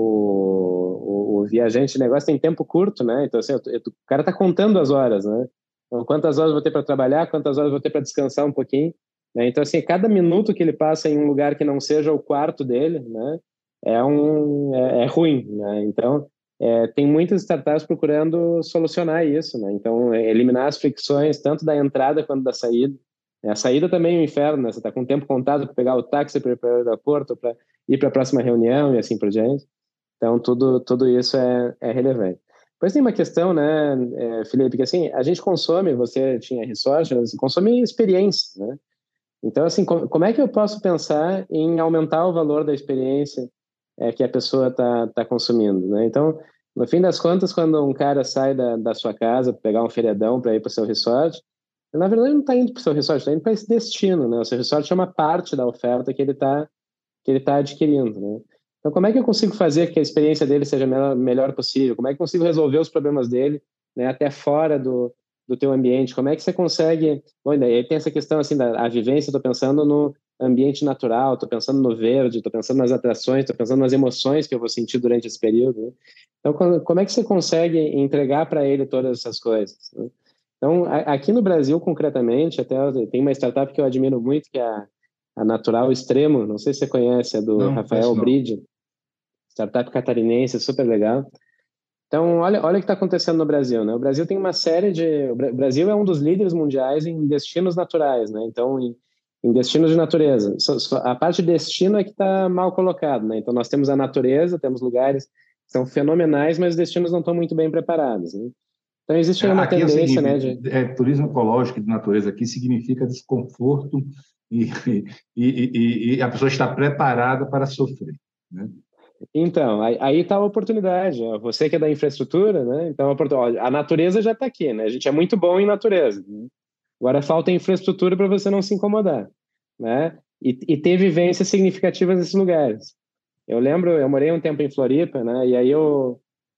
o, o viajante de negócio tem tempo curto, né? Então, assim, eu, eu, o cara tá contando as horas, né? Então, quantas horas eu vou ter para trabalhar, quantas horas eu vou ter para descansar um pouquinho, né? Então, assim, cada minuto que ele passa em um lugar que não seja o quarto dele, né? É, um, é, é ruim, né? Então, é, tem muitas startups procurando solucionar isso, né? Então, é, eliminar as fricções, tanto da entrada quanto da saída. A saída também é um inferno, né? Você está com o tempo contado para pegar o táxi para ir para o aeroporto, para ir para a próxima reunião e assim por diante. Então, tudo, tudo isso é, é relevante. Depois tem uma questão, né, é, Felipe, que assim, a gente consome, você tinha resort, você consome experiência, né? Então, assim, como, como é que eu posso pensar em aumentar o valor da experiência é, que a pessoa está tá consumindo, né? Então, no fim das contas, quando um cara sai da, da sua casa para pegar um feriadão para ir para o seu resort, na verdade, ele não está indo para o seu resort, está indo para esse destino, né? O seu resort é uma parte da oferta que ele está que ele está adquirindo, né? Então, como é que eu consigo fazer que a experiência dele seja a melhor, melhor possível? Como é que eu consigo resolver os problemas dele, né, até fora do, do teu ambiente? Como é que você consegue... Bom, aí tem essa questão assim da a vivência, estou pensando no ambiente natural, estou pensando no verde, estou pensando nas atrações, estou pensando nas emoções que eu vou sentir durante esse período, né? Então, como é que você consegue entregar para ele todas essas coisas, né? Então, aqui no Brasil, concretamente, até tem uma startup que eu admiro muito, que é a, a Natural Extremo, não sei se você conhece, é do Não, Rafael conheço não. Bride, startup catarinense, super legal. Então, olha, olha o que está acontecendo no Brasil, né? O Brasil tem uma série de... O Brasil é um dos líderes mundiais em destinos naturais, né? Então, em, em destinos de natureza. A parte de destino é que está mal colocado, né? Então, nós temos a natureza, temos lugares que são fenomenais, mas os destinos não estão muito bem preparados, né? Então, existe aí uma Aqui é o tendência, né, seguinte, de... é, turismo ecológico de natureza aqui significa desconforto e, e, e, e a pessoa está preparada para sofrer, né? Então, aí está a oportunidade. Ó. Você que é da infraestrutura, né? Então, a, oportun- ó, a natureza já está aqui, né? A gente é muito bom em natureza, né? Agora falta infraestrutura para você não se incomodar, né? E, e ter vivências significativas nesses lugares. Eu lembro, eu morei um tempo em Floripa, né? E aí eu,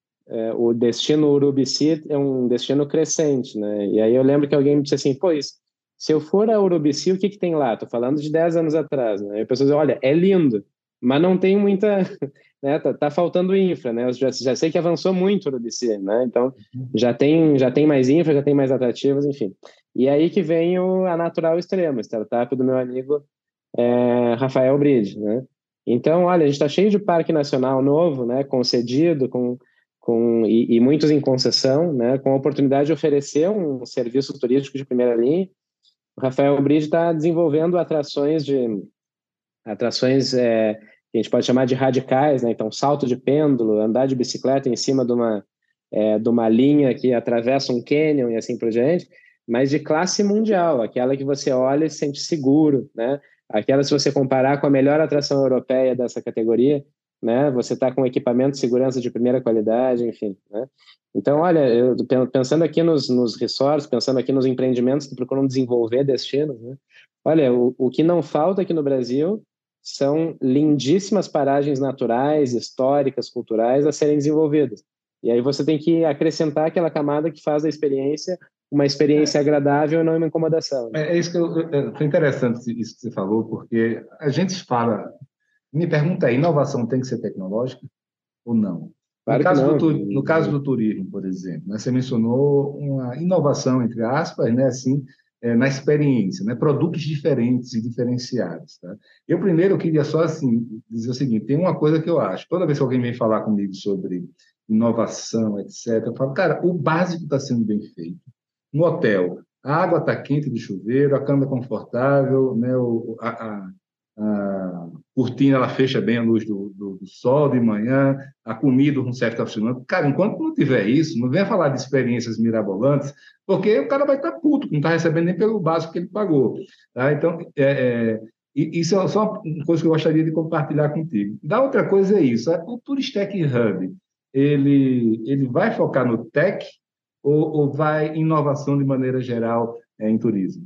é, o destino Urubici é um destino crescente, né? E aí eu lembro que alguém me disse assim, pô, isso, se eu for a Urubici, o que que tem lá? Tô falando de dez anos atrás, né? E a pessoa diz, olha, é lindo, mas não tem muita, né, tá, tá faltando infra, né, eu já, já sei que avançou muito no B C, né, então já tem, já tem mais infra, já tem mais atrativos, enfim. E aí que vem o, a Natural Extremo, startup do meu amigo é, Rafael Bride, né. Então, olha, a gente está cheio de parque nacional novo, né, concedido, com, com, e, e muitos em concessão, né, com a oportunidade de oferecer um serviço turístico de primeira linha. O Rafael Bride está desenvolvendo atrações de atrações é, que a gente pode chamar de radicais, né? Então, salto de pêndulo, andar de bicicleta em cima de uma, é, de uma linha que atravessa um cânion e assim por diante, mas de classe mundial, aquela que você olha e se sente seguro, né? Aquela, se você comparar com a melhor atração europeia dessa categoria, né? Você está com equipamento de segurança de primeira qualidade, enfim, né? Então, olha, eu, pensando aqui nos, nos resorts, pensando aqui nos empreendimentos que procuram desenvolver destinos, né? Olha, o, o que não falta aqui no Brasil são lindíssimas paragens naturais, históricas, culturais a serem desenvolvidas. E aí você tem que acrescentar aquela camada que faz da experiência uma experiência é. agradável e não uma incomodação. Né? É, é isso que eu, eu, foi interessante isso que você falou, porque a gente fala, me pergunta aí, inovação tem que ser tecnológica ou não? Claro no, caso que não. Do, no caso do turismo, por exemplo, né, você mencionou uma inovação, entre aspas, né, assim, é, na experiência, né, produtos diferentes e diferenciados. Tá? Eu primeiro queria só assim, dizer o seguinte, tem uma coisa que eu acho, toda vez que alguém vem falar comigo sobre inovação, etcétera, eu falo, cara, o básico está sendo bem feito. No hotel, a água está quente do chuveiro, a cama é confortável, né, o, a, a, a cortina ela fecha bem a luz do, do, do sol de manhã, a comida, o room service está funcionando. Cara, enquanto não tiver isso, não venha falar de experiências mirabolantes, porque o cara vai estar puto, não está recebendo nem pelo básico que ele pagou. Tá? Então, é, é, isso é só uma coisa que eu gostaria de compartilhar contigo. Da outra coisa é isso, o Turistec Hub, ele, ele vai focar no tech ou, ou vai em inovação de maneira geral é, em turismo?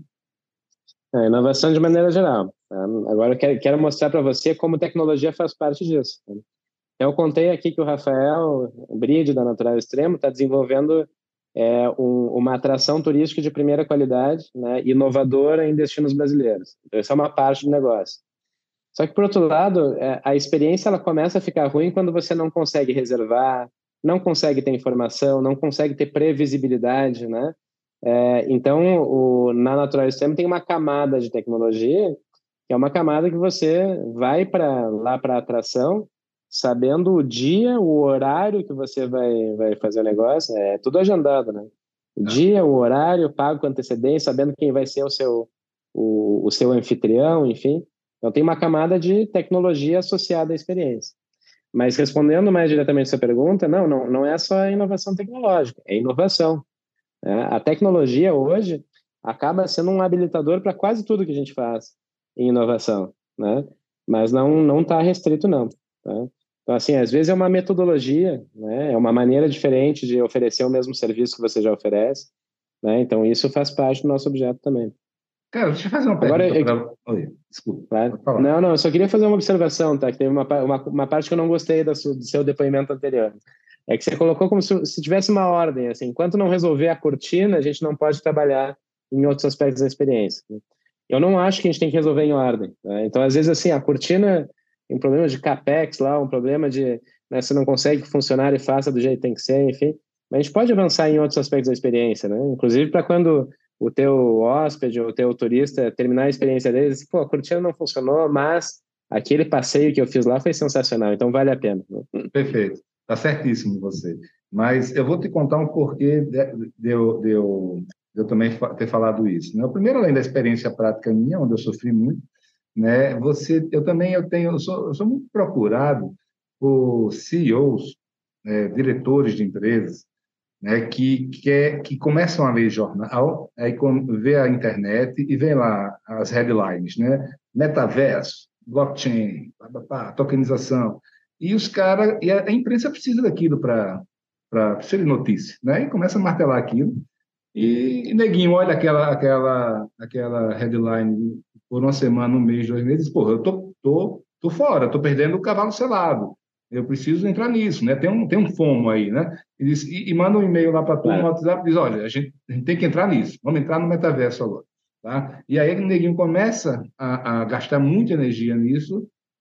É, inovação de maneira geral. Tá? Agora eu quero, quero mostrar para você como tecnologia faz parte disso. Tá? Eu contei aqui que o Rafael Bride, da Natural Extremo, está desenvolvendo é, um, uma atração turística de primeira qualidade, né, inovadora em destinos brasileiros. Então, isso é uma parte do negócio. Só que, por outro lado, é, a experiência ela começa a ficar ruim quando você não consegue reservar, não consegue ter informação, não consegue ter previsibilidade, né? É, então, o, na Natural Extremo tem uma camada de tecnologia, que é uma camada que você vai para lá para a atração, sabendo o dia, o horário que você vai, vai fazer o negócio, é tudo agendado, né? O dia, o horário, pago com antecedência, sabendo quem vai ser o seu, o, o seu anfitrião, enfim. Então, tem uma camada de tecnologia associada à experiência. Mas, respondendo mais diretamente a sua pergunta, não, não, não é só inovação tecnológica, é inovação. É, a tecnologia, hoje, acaba sendo um habilitador para quase tudo que a gente faz em inovação, né? Mas não não está restrito, não. Tá? Então, assim, às vezes é uma metodologia, né? É uma maneira diferente de oferecer o mesmo serviço que você já oferece, né? Então, isso faz parte do nosso objeto também. Cara, deixa eu fazer uma pergunta para... Eu... Oi, desculpa. Claro. Não, não, eu só queria fazer uma observação, tá? Que teve uma, uma, uma parte que eu não gostei do seu, do seu depoimento anterior. É que você colocou como se, se tivesse uma ordem, assim, enquanto não resolver a cortina, a gente não pode trabalhar em outros aspectos da experiência. Eu não acho que a gente tem que resolver em ordem. Tá? Então, às vezes, assim, a cortina tem um problema de capex lá, um problema de, né, você não consegue que funcionar e faça do jeito que tem que ser, enfim. Mas a gente pode avançar em outros aspectos da experiência, né? Inclusive para quando o teu hóspede ou o teu turista terminar a experiência deles, pô, a cortina não funcionou, mas aquele passeio que eu fiz lá foi sensacional, então vale a pena. Perfeito. Está certíssimo você. Mas eu vou te contar um porquê de, de, eu, de, eu, de eu também ter falado isso. Né? O primeiro, além da experiência prática minha, onde eu sofri muito, né? Você, eu também eu tenho, eu sou, eu sou muito procurado por C E Os, né? Diretores de empresas, né? que, que, é, que começam a ler jornal, aí vê a internet e vê lá as headlines, né? Metaverso, blockchain, pá, pá, pá, tokenização. E os caras, e a imprensa precisa daquilo para ser notícia, né? E começa a martelar aquilo. E, e neguinho olha aquela, aquela, aquela headline por uma semana, um mês, dois meses, porra, eu tô, tô, tô fora, tô perdendo o cavalo selado. Eu preciso entrar nisso, né? Tem um, tem um FOMO aí, né? E, diz, e, e manda um e-mail lá para a turma no WhatsApp e diz, olha, a gente, a gente tem que entrar nisso, vamos entrar no metaverso agora. Tá? E aí o neguinho começa a, a gastar muita energia nisso,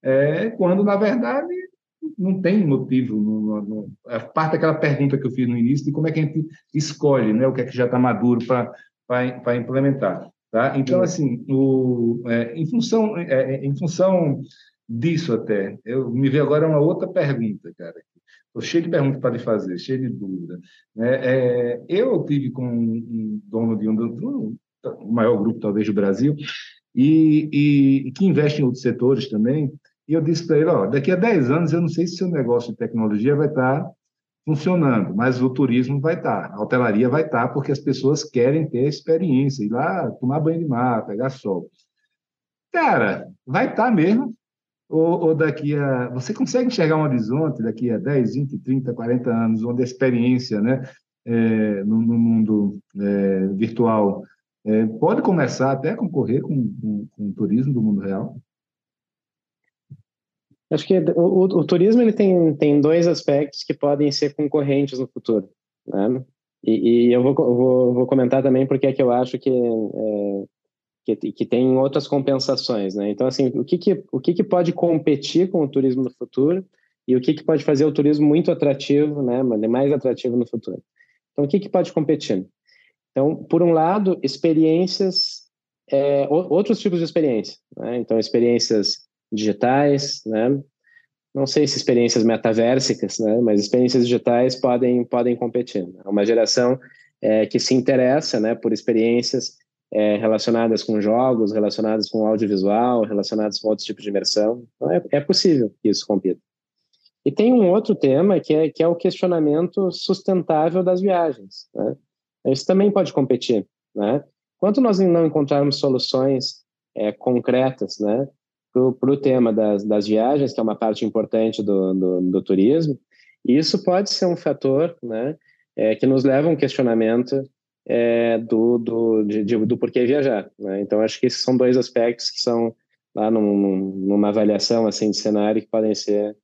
é, quando, na verdade, não tem motivo. Não, não, a parte daquela pergunta que eu fiz no início de como é que a gente escolhe, né, o que é que já está maduro para implementar. Tá? Então, assim, o, é, em, função, é, em função disso até, eu me vejo agora uma outra pergunta, cara. Estou cheio de perguntas para lhe fazer, cheio de dúvida. Né? É, eu tive com um dono de um, do um maior grupo, talvez, do Brasil, e, e, e que investe em outros setores também, e eu disse para ele, ó, daqui a dez anos eu não sei se seu negócio de tecnologia vai estar funcionando, mas o turismo vai estar, a hotelaria vai estar, porque as pessoas querem ter experiência, ir lá tomar banho de mar, pegar sol. Cara, vai estar mesmo, ou, ou daqui a... Você consegue enxergar um horizonte daqui a dez, vinte, trinta, quarenta anos, onde a experiência, né, é, no, no mundo é, virtual é, pode começar até a concorrer com, com, com o turismo do mundo real? Acho que o, o, o turismo ele tem, tem dois aspectos que podem ser concorrentes no futuro, né? E, e eu, vou, eu vou, vou comentar também porque é que eu acho que, é, que, que tem outras compensações, né? Então, assim, o que, que, o que, que pode competir com o turismo no futuro e o que, que pode fazer o turismo muito atrativo, né? Mais atrativo no futuro. Então, o que, que pode competir? Então, por um lado, experiências, é, outros tipos de experiência, né? Então, experiências digitais, né? Não sei se experiências metaversicas, né? Mas experiências digitais podem podem competir. É uma geração é, que se interessa, né, por experiências é, relacionadas com jogos, relacionadas com audiovisual, relacionadas com outros tipos de imersão. Então, é, é possível que isso compita. E tem um outro tema que é que é o questionamento sustentável das viagens, né? Isso também pode competir, né? Enquanto nós não encontrarmos soluções é, concretas, né, para o tema das, das viagens, que é uma parte importante do, do, do turismo, isso pode ser um fator, né, é, que nos leva a um questionamento é, do, do, de, de, do porquê viajar, né? Então, acho que esses são dois aspectos que são lá num, numa avaliação assim, de cenário que podem ser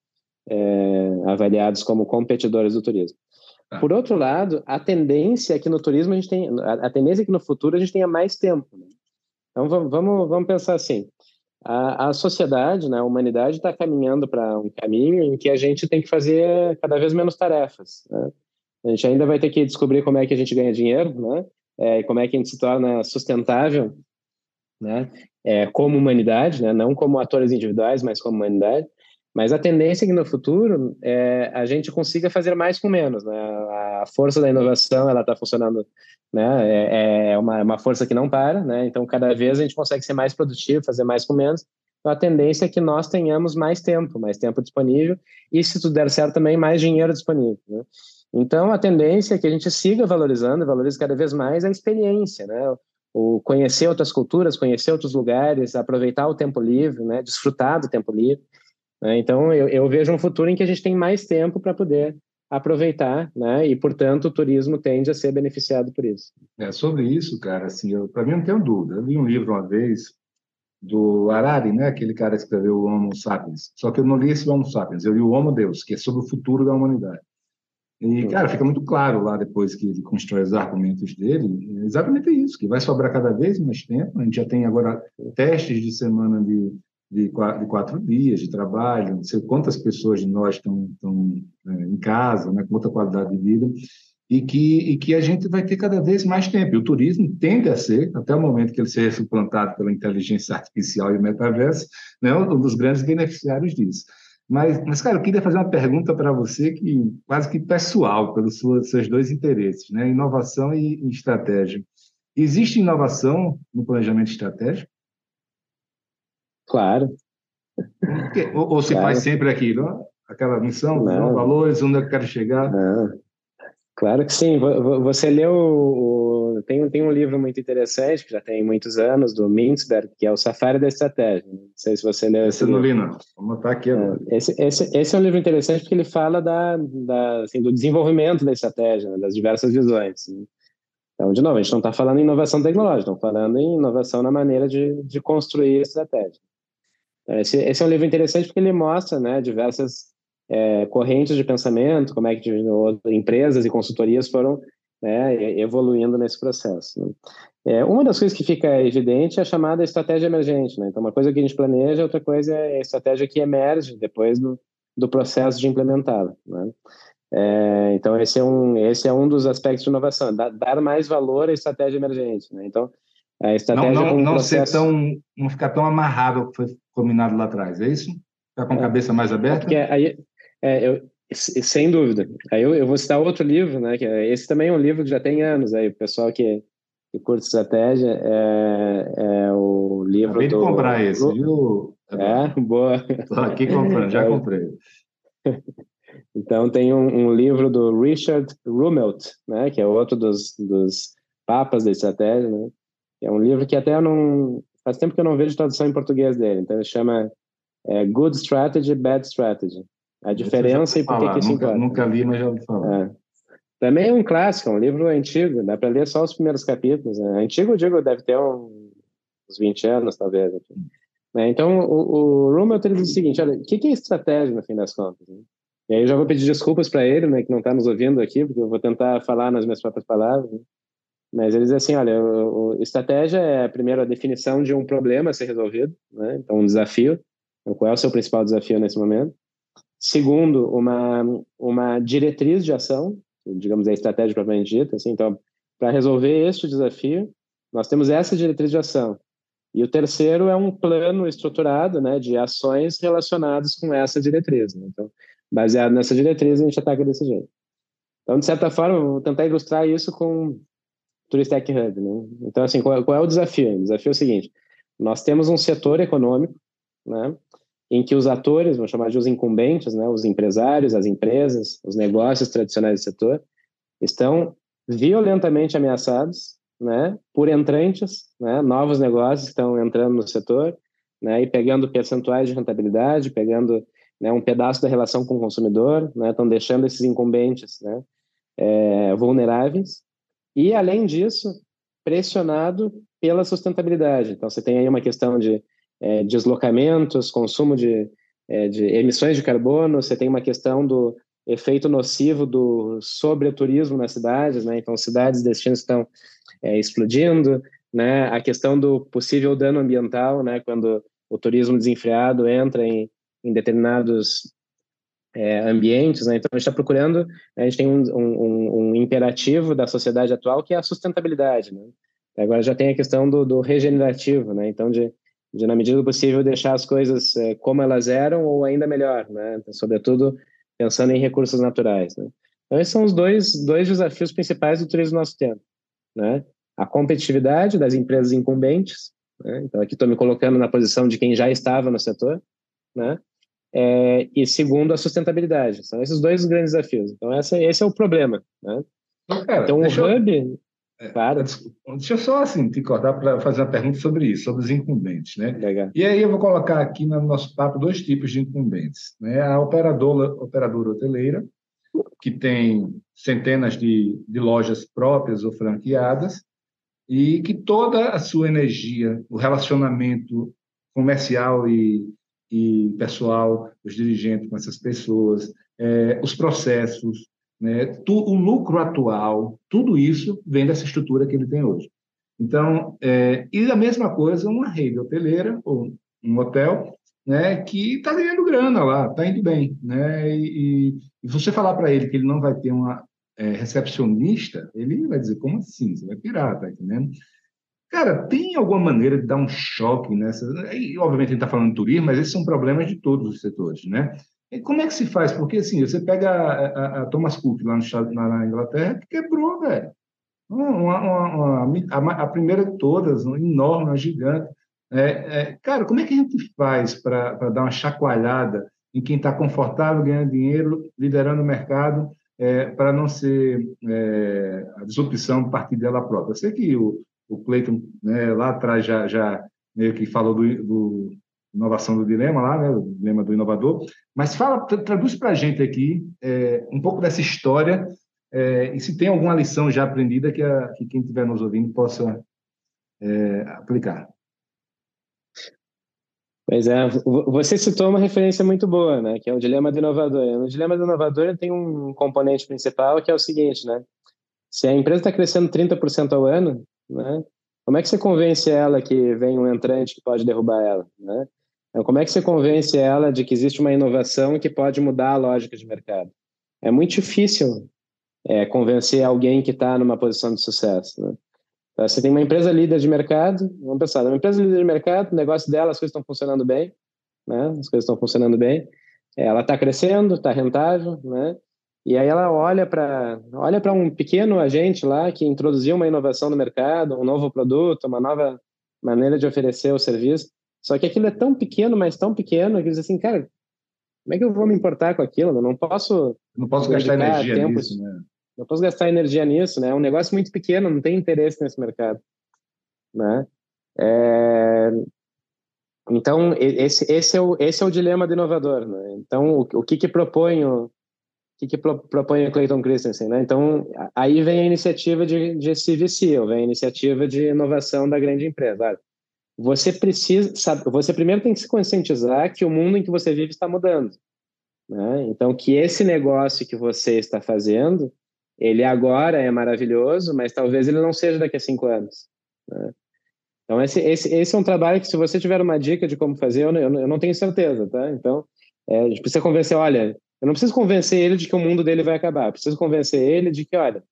é, avaliados como competidores do turismo. Por outro lado, a tendência é que no turismo a gente tem, a, a tendência é que no futuro a gente tenha mais tempo, né? Então vamos, vamos, vamos pensar assim, a, a sociedade, né, a humanidade está caminhando para um caminho em que a gente tem que fazer cada vez menos tarefas, né? A gente ainda vai ter que descobrir como é que a gente ganha dinheiro, né? É, e como é que a gente se torna sustentável, né? É, como humanidade, né? Não como atores individuais, mas como humanidade. Mas a tendência é que no futuro é, a gente consiga fazer mais com menos, né? A força da inovação, ela está funcionando, né? É, é uma, uma força que não para, né? Então, cada vez a gente consegue ser mais produtivo, fazer mais com menos. Então, a tendência é que nós tenhamos mais tempo, mais tempo disponível e, se tudo der certo, também mais dinheiro disponível, né? Então, a tendência é que a gente siga valorizando, valorize cada vez mais a experiência, né? O conhecer outras culturas, conhecer outros lugares, aproveitar o tempo livre, né? Desfrutar do tempo livre. Então, eu, eu vejo um futuro em que a gente tem mais tempo para poder aproveitar, né? E, portanto, o turismo tende a ser beneficiado por isso. É, sobre isso, cara, assim, para mim não tenho dúvida. Eu li um livro uma vez do Harari, né? Aquele cara que escreveu o Homo Sapiens. Só que eu não li esse Homo Sapiens, eu li o Homo Deus, que é sobre o futuro da humanidade. E, cara, fica muito claro lá, depois que ele constrói os argumentos dele, é exatamente isso, que vai sobrar cada vez mais tempo. A gente já tem agora testes de semana de, de, quatro, de quatro dias de trabalho, não sei quantas pessoas de nós estão, estão é, em casa, né, com outra qualidade de vida, e que, e que a gente vai ter cada vez mais tempo. E o turismo tende a ser, até o momento que ele seja suplantado pela inteligência artificial e o metaverso, né, um dos grandes beneficiários disso. Mas, mas, cara, eu queria fazer uma pergunta para você, que quase que pessoal, pelos seus, seus dois interesses, né? Inovação e, e estratégia. Existe inovação no planejamento estratégico? Claro. Ou, ou se claro. faz sempre aquilo, aquela missão, Não. valores, onde eu quero chegar? Não. Claro que sim. Você leu, o, tem, tem um livro muito interessante, que já tem muitos anos, do Mintzberg, que é o Safari da Estratégia. Não sei se você leu esse, esse livro. Esse eu não li, não. Vou botar aqui agora. Esse, esse, esse é um livro interessante porque ele fala da, da, assim, do desenvolvimento da estratégia, né, das diversas visões. Então, de novo, a gente não está falando em inovação tecnológica, estamos falando em inovação na maneira de, de construir a estratégia. Então, esse, esse é um livro interessante porque ele mostra, né, diversas é, correntes de pensamento, como é que de, empresas e consultorias foram né, evoluindo nesse processo, né? É, uma das coisas que fica evidente é a chamada estratégia emergente, né? Então, uma coisa que a gente planeja, outra coisa é a estratégia que emerge depois do, do processo de implementá-la, né? É, então, esse é, um, esse é um dos aspectos de inovação, dar, dar mais valor à estratégia emergente, né? Então, a estratégia Não, não, como não ser processo... tão, não ficar tão amarrado ao que foi combinado lá atrás, é isso? Ficar com a É, cabeça mais é porque aberta? aí, é, eu, sem dúvida. Aí eu, eu vou citar outro livro, né? Que é, esse também é um livro que já tem anos. Aí o pessoal que, que curte estratégia é, é o livro Acabei de comprar do esse, viu, é Eduardo? boa. Estou aqui comprando, já É, comprei. então tem um, um livro do Richard Rumelt, né? Que é outro dos, dos papas da estratégia, né? É um livro que até eu não faz tempo que eu não vejo tradução em português dele. Então ele chama é, Good Strategy, Bad Strategy. A Esse eu já diferença ouvi e por que que falar, isso nunca, importa. nunca li, mas já ouvi falar. É. Também é um clássico, é um livro antigo, dá para ler só os primeiros capítulos. Né? Antigo, eu digo, deve ter um, uns vinte anos, talvez. Aqui. Né? Então, o, o Rumelt diz o seguinte, olha, o que, que é estratégia, no fim das contas? Né? E aí eu já vou pedir desculpas para ele, né, que não está nos ouvindo aqui, porque eu vou tentar falar nas minhas próprias palavras. Né? Mas ele diz assim, olha, o, o, estratégia é, primeiro, a definição de um problema a ser resolvido, né? Então, um desafio. Então, qual é o seu principal desafio nesse momento? Segundo, uma, uma diretriz de ação, digamos, a estratégia propriamente dita. Assim, então, para resolver este desafio, nós temos essa diretriz de ação. E o terceiro é um plano estruturado, né, de ações relacionadas com essa diretriz. Né? Então, baseado nessa diretriz, a gente ataca desse jeito. Então, de certa forma, eu vou tentar ilustrar isso com o Tourist Tech Hub. Né? Então, assim, qual, qual é o desafio? O desafio é o seguinte, nós temos um setor econômico, né, em que os atores, vamos chamar de os incumbentes, né, os empresários, as empresas, os negócios tradicionais do setor, estão violentamente ameaçados, né, por entrantes, né, novos negócios que estão entrando no setor, né, e pegando percentuais de rentabilidade, pegando, né, um pedaço da relação com o consumidor, né, estão deixando esses incumbentes, né, é, vulneráveis, e, além disso, pressionado pela sustentabilidade. Então, você tem aí uma questão de é, deslocamentos, consumo de, é, de emissões de carbono, você tem uma questão do efeito nocivo do sobreturismo nas cidades, né? Então, cidades e destinos estão é, explodindo, né? A questão do possível dano ambiental, né? Quando o turismo desenfreado entra em, em determinados é, ambientes, né? Então, a gente está procurando, a gente tem um, um, um imperativo da sociedade atual que é a sustentabilidade, né? Agora já tem a questão do, do regenerativo, né? Então, de, de, na medida do possível, deixar as coisas é, como elas eram ou ainda melhor, né? Então, sobretudo, pensando em recursos naturais, né? Então, esses são os dois, dois desafios principais do turismo do nosso tempo, né? A competitividade das empresas incumbentes, né? Então, aqui estou me colocando na posição de quem já estava no setor, né? É, e segundo, a sustentabilidade. São esses dois grandes desafios. Então, essa, esse é o problema, né? Então, cara, Então, o deixa eu, Hub, claro, deixa eu só assim, te cortar para fazer uma pergunta sobre isso, sobre os incumbentes, né? legal. E aí eu vou colocar aqui no nosso papo dois tipos de incumbentes, né? A operadora, operadora hoteleira, que tem centenas de, de lojas próprias ou franqueadas, e que toda a sua energia, o relacionamento comercial e, e pessoal, os dirigentes com essas pessoas, é, os processos, né, tu, o lucro atual, tudo isso vem dessa estrutura que ele tem hoje. Então, é, e a mesma coisa uma rede hoteleira ou um hotel, né, que está ganhando grana lá, está indo bem, né, e, e você falar para ele que ele não vai ter uma é, recepcionista, ele vai dizer, como assim? Você vai pirar, tá entendendo? Cara, tem alguma maneira de dar um choque nessa? E, obviamente, a gente está falando de turismo, mas esses são problemas de todos os setores, né? E como é que se faz? Porque, assim, você pega a, a, a Thomas Cook lá no, estado- na, na Inglaterra, que quebrou, velho. Uma, uma, uma, a, a primeira de todas, uma enorme, uma gigante. É, é, cara, como é que a gente faz para dar uma chacoalhada em quem está confortável, ganhando dinheiro, liderando o mercado, é, para não ser é, a disrupção partir dela própria? Eu sei que o, o Clayton, né, lá atrás já, já meio que falou do, do inovação do dilema lá, né, o dilema do inovador, mas fala, tra- traduz para a gente aqui é, um pouco dessa história é, e se tem alguma lição já aprendida que, a, que quem estiver nos ouvindo possa é, aplicar. Pois é, vo- você citou uma referência muito boa, né? Que é o dilema do inovador. No dilema do inovador ele tem um componente principal que é o seguinte, né? Se a empresa está crescendo trinta por cento ao ano, né, como é que você convence ela que vem um entrante que pode derrubar ela? Né? Então, como é que você convence ela de que existe uma inovação que pode mudar a lógica de mercado? É muito difícil é, convencer alguém que está numa posição de sucesso. Né? Então, você tem uma empresa líder de mercado, vamos pensar, uma empresa líder de mercado, o negócio dela, as coisas estão funcionando bem, né? As coisas estão funcionando bem, ela está crescendo, está rentável, né? E aí ela olha para olha para um pequeno agente lá que introduziu uma inovação no mercado, um novo produto, uma nova maneira de oferecer o serviço. Só que aquilo é tão pequeno, mas tão pequeno, que diz assim, cara, como é que eu vou me importar com aquilo? Eu não posso, não posso gastar energia tempo, nisso, né? Não posso gastar energia nisso, né? É um negócio muito pequeno, não tem interesse nesse mercado, né? É... Então esse, esse, é o, esse é o dilema do inovador, né? Então o, o que que propõe o que que pro, propõe o Clayton Christensen, né? Então aí vem a iniciativa de, de C V C, vem a iniciativa de inovação da grande empresa. Olha, você precisa, sabe, você primeiro tem que se conscientizar que o mundo em que você vive está mudando, né? Então que esse negócio que você está fazendo, ele agora é maravilhoso, mas talvez ele não seja daqui a cinco anos, né? Então esse, esse, esse é um trabalho que, se você tiver uma dica de como fazer, eu, eu, eu não tenho certeza, tá? Então é, a gente precisa convencer, olha, eu não preciso convencer ele de que o mundo dele vai acabar, eu preciso convencer ele de que, olha,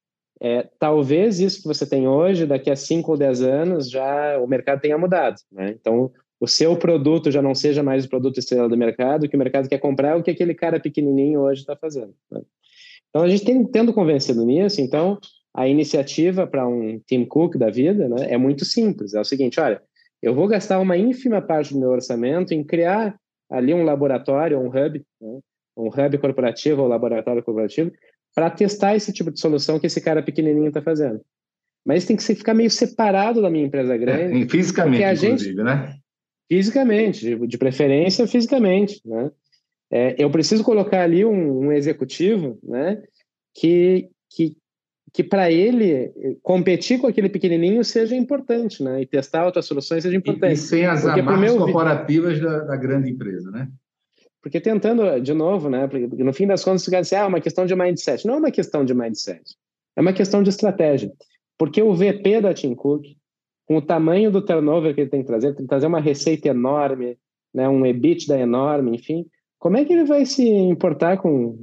é, talvez isso que você tem hoje, daqui a cinco ou dez anos, já o mercado tenha mudado, né? Então o seu produto já não seja mais o produto estrela do mercado, o que o mercado quer comprar é o que aquele cara pequenininho hoje está fazendo, né? Então a gente tem, tendo convencido nisso, então a iniciativa para um Tim Cook da vida, né, é muito simples, é o seguinte, olha, eu vou gastar uma ínfima parte do meu orçamento em criar ali um laboratório, um hub, né, um hub corporativo ou laboratório corporativo, para testar esse tipo de solução que esse cara pequenininho está fazendo. Mas tem que ficar meio separado da minha empresa grande. É, fisicamente, a inclusive, gente, né? Fisicamente, de, de preferência fisicamente, né? É, eu preciso colocar ali um, um executivo, né, que, que, que para ele competir com aquele pequenininho seja importante, né, e testar outras soluções seja importante. E, e sem as porque amarras meu... corporativas da, da grande empresa, né? Porque tentando, de novo, né, porque no fim das contas, você diz, ah, é uma questão de mindset. Não é uma questão de mindset, é uma questão de estratégia. Porque o V P da Tim Cook, com o tamanho do turnover que ele tem que trazer, tem que trazer uma receita enorme, né, um EBITDA enorme, enfim, como é que ele vai se importar com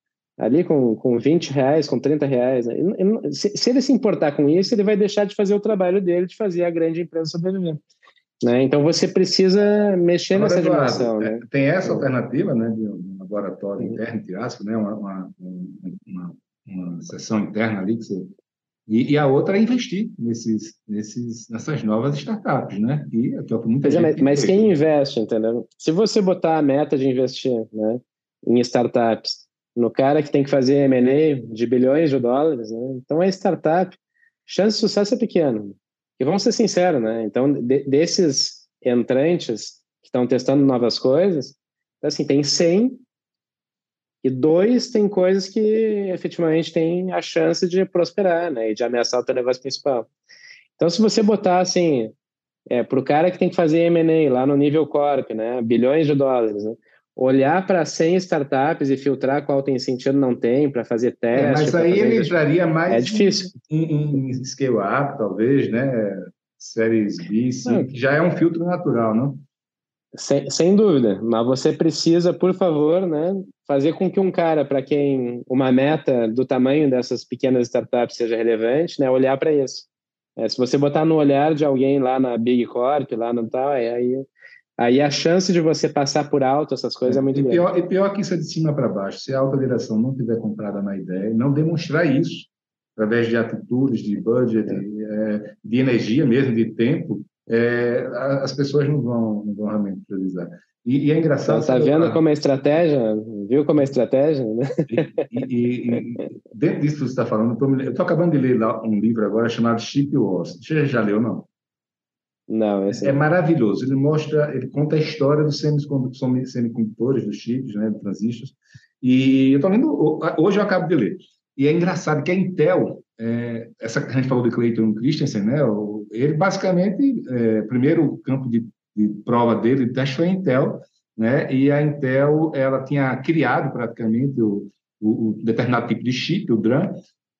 ali com, com vinte reais, com trinta reais? Né? Se, se ele se importar com isso, ele vai deixar de fazer o trabalho dele, de fazer a grande empresa sobreviver. Né? Então você precisa mexer Agora, nessa Eduardo, dimensão. Né? Tem essa alternativa, né, de um laboratório interno, entre aspas, né, uma, uma, uma, uma sessão interna ali que você... E, e a outra é investir nesses, nesses, nessas novas startups, né? E aqui, ó, muita Mas, gente mas quem investe, entendeu? Se você botar a meta de investir, né, em startups, no cara que tem que fazer M and A de bilhões de dólares, né? Então é startup, chance de sucesso é pequena. E vamos ser sinceros, né? Então, de, desses entrantes que estão testando novas coisas, assim, tem cem e dois tem coisas que efetivamente têm a chance de prosperar, né? E de ameaçar o teu negócio principal. Então, se você botar assim, é, para o cara que tem que fazer M and A lá no nível corp, né? Bilhões de dólares, né? Olhar para cem startups e filtrar qual tem sentido, não tem, para fazer teste. É, mas aí ele entraria mais é difícil. Em, em scale-up, talvez, né? Séries B, C, que já é um filtro natural, não? Sem, sem dúvida, mas você precisa, por favor, né, fazer com que um cara, para quem uma meta do tamanho dessas pequenas startups seja relevante, né, olhar para isso. É, se você botar no olhar de alguém lá na Big Corp, lá no tal, aí, aí a chance de você passar por alto essas coisas é, é muito e grande. Pior, e pior que isso é de cima para baixo. Se a alta direção não tiver comprada na ideia, não demonstrar isso, através de atitudes, de budget, é. de, de energia mesmo, de tempo, é, as pessoas não vão, não vão realmente priorizar. E, e é engraçado... Está então, vendo como é estratégia? Viu como é estratégia? Né? E, e, e dentro disso que você está falando, eu estou acabando de ler lá um livro agora chamado Chip Wars. Você já leu, não? Não, esse é maravilhoso. Ele mostra, ele conta a história dos semicondutores, dos chips, né, dos transistores. E eu estou lendo, hoje eu acabo de ler. E é engraçado que a Intel, é, essa a gente falou de Clayton Christensen, né? Ele basicamente, é, primeiro campo de, de prova dele, de teste foi a Intel, né? E a Intel, ela tinha criado praticamente o, o, o determinado tipo de chip, o DRAM,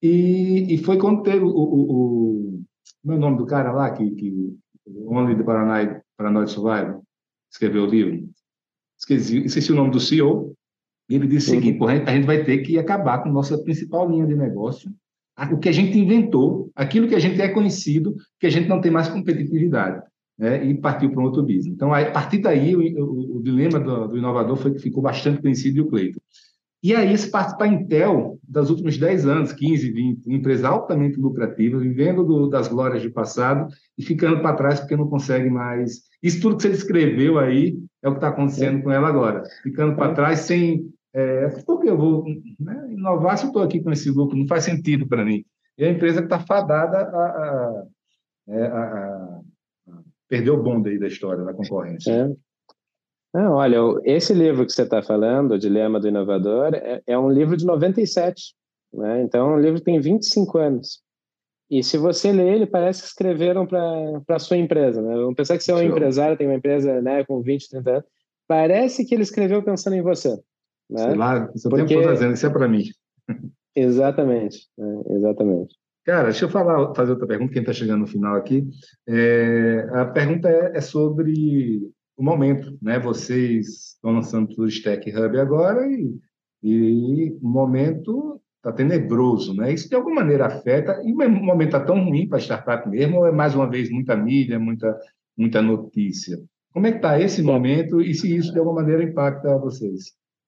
E, e foi quando teve o, o, o, meu nome do cara lá, que, que Only the Paranoid, Paranoid Survivor, escreveu o livro. Esqueci, esqueci o nome do C E O. E ele disse o seguinte: Uhum. a gente, a gente vai ter que acabar com nossa principal linha de negócio, o que a gente inventou, aquilo que a gente é conhecido, que a gente não tem mais competitividade, né? E partiu para um outro business. Então, a partir daí, o, o, o dilema do, do inovador foi que ficou bastante conhecido, e o Cleiton. E aí, se parte para a Intel, dos últimos dez anos, quinze, vinte, empresa altamente lucrativa, vivendo do, das glórias do passado e ficando para trás porque não consegue mais. Isso tudo que você descreveu aí é o que está acontecendo com ela agora, ficando para trás sem. É, por que eu vou, né, inovar se eu estou aqui com esse lucro? Não faz sentido para mim. E a empresa está fadada a, a, a, a, a perder o bonde aí da história, da concorrência. É. Não, olha, esse livro que você está falando, O Dilema do Inovador, é, é um livro de noventa e sete, né? Então, é um livro que tem vinte e cinco anos. E se você ler, ele parece que escreveram para a sua empresa, né? Vamos pensar que você é um Show. empresário, tem uma empresa, né, com vinte, trinta anos. Parece que ele escreveu pensando em você, né? Sei lá, o seu Porque... tempo está dizendo, isso é para mim. Exatamente, né? Exatamente. Cara, deixa eu falar, fazer outra pergunta, quem está chegando no final aqui. É, a pergunta é, é sobre o momento, né? Vocês estão lançando o Stack Hub agora e, e o momento está tenebroso, né? Isso de alguma maneira afeta, e o momento está tão ruim para a startup mesmo, ou é mais uma vez muita mídia, muita, muita notícia? Como é que está esse momento e se isso de alguma maneira impacta vocês?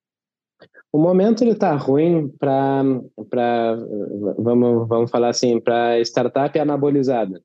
O momento ele está ruim para, para vamos, vamos falar assim, para startup anabolizada.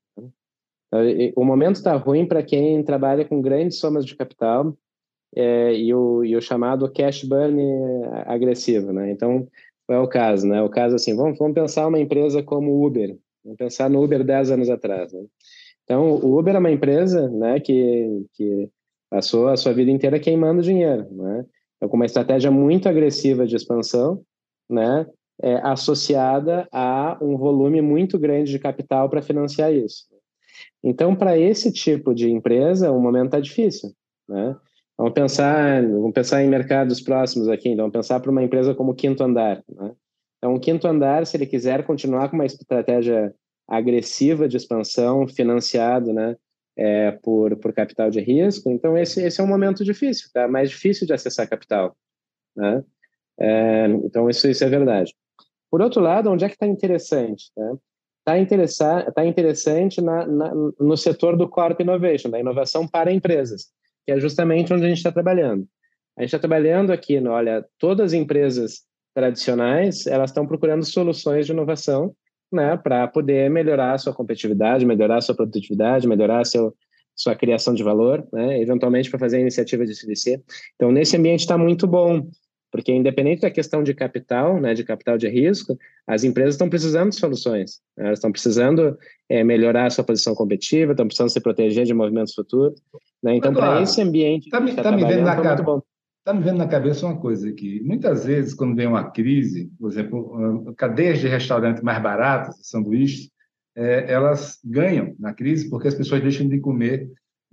O momento está ruim para quem trabalha com grandes somas de capital é, e, o, e o chamado cash burn agressivo, né? Então, qual é o caso, né? O caso assim, vamos, vamos pensar uma empresa como o Uber. Vamos pensar no Uber dez anos atrás, né? Então, o Uber é uma empresa, né, que, que passou a sua vida inteira queimando dinheiro, né? Então, com uma estratégia muito agressiva de expansão, né, é, associada a um volume muito grande de capital para financiar isso. Então, para esse tipo de empresa, o momento está difícil, né? Vamos pensar, vamos pensar em mercados próximos aqui, então vamos pensar para uma empresa como o Quinto Andar, né? Então, o Quinto Andar, se ele quiser continuar com uma estratégia agressiva de expansão, financiado, né, é, por, por capital de risco, então esse, esse é um momento difícil, tá? Mais difícil de acessar capital, né? É, então, isso, isso é verdade. Por outro lado, onde é que está interessante, né? Está interessante, tá interessante na, na, no setor do Corp Innovation, da inovação para empresas, que é justamente onde a gente está trabalhando. A gente está trabalhando aqui, no, olha, todas as empresas tradicionais, elas estão procurando soluções de inovação, né, para poder melhorar a sua competitividade, melhorar a sua produtividade, melhorar a seu, sua criação de valor, né, eventualmente para fazer a iniciativa de C D C. Então, nesse ambiente está muito bom, porque independente da questão de capital, né, de capital de risco, as empresas estão precisando de soluções, né? Elas estão precisando é, melhorar a sua posição competitiva, estão precisando se proteger de movimentos futuros, né? Então, para esse ambiente tá me, que está tá me vendo na trabalhando, foi muito bom. Está me vendo na cabeça uma coisa aqui. Muitas vezes, quando vem uma crise, por exemplo, cadeias de restaurantes mais baratas, sanduíches, é, elas ganham na crise porque as pessoas deixam de comer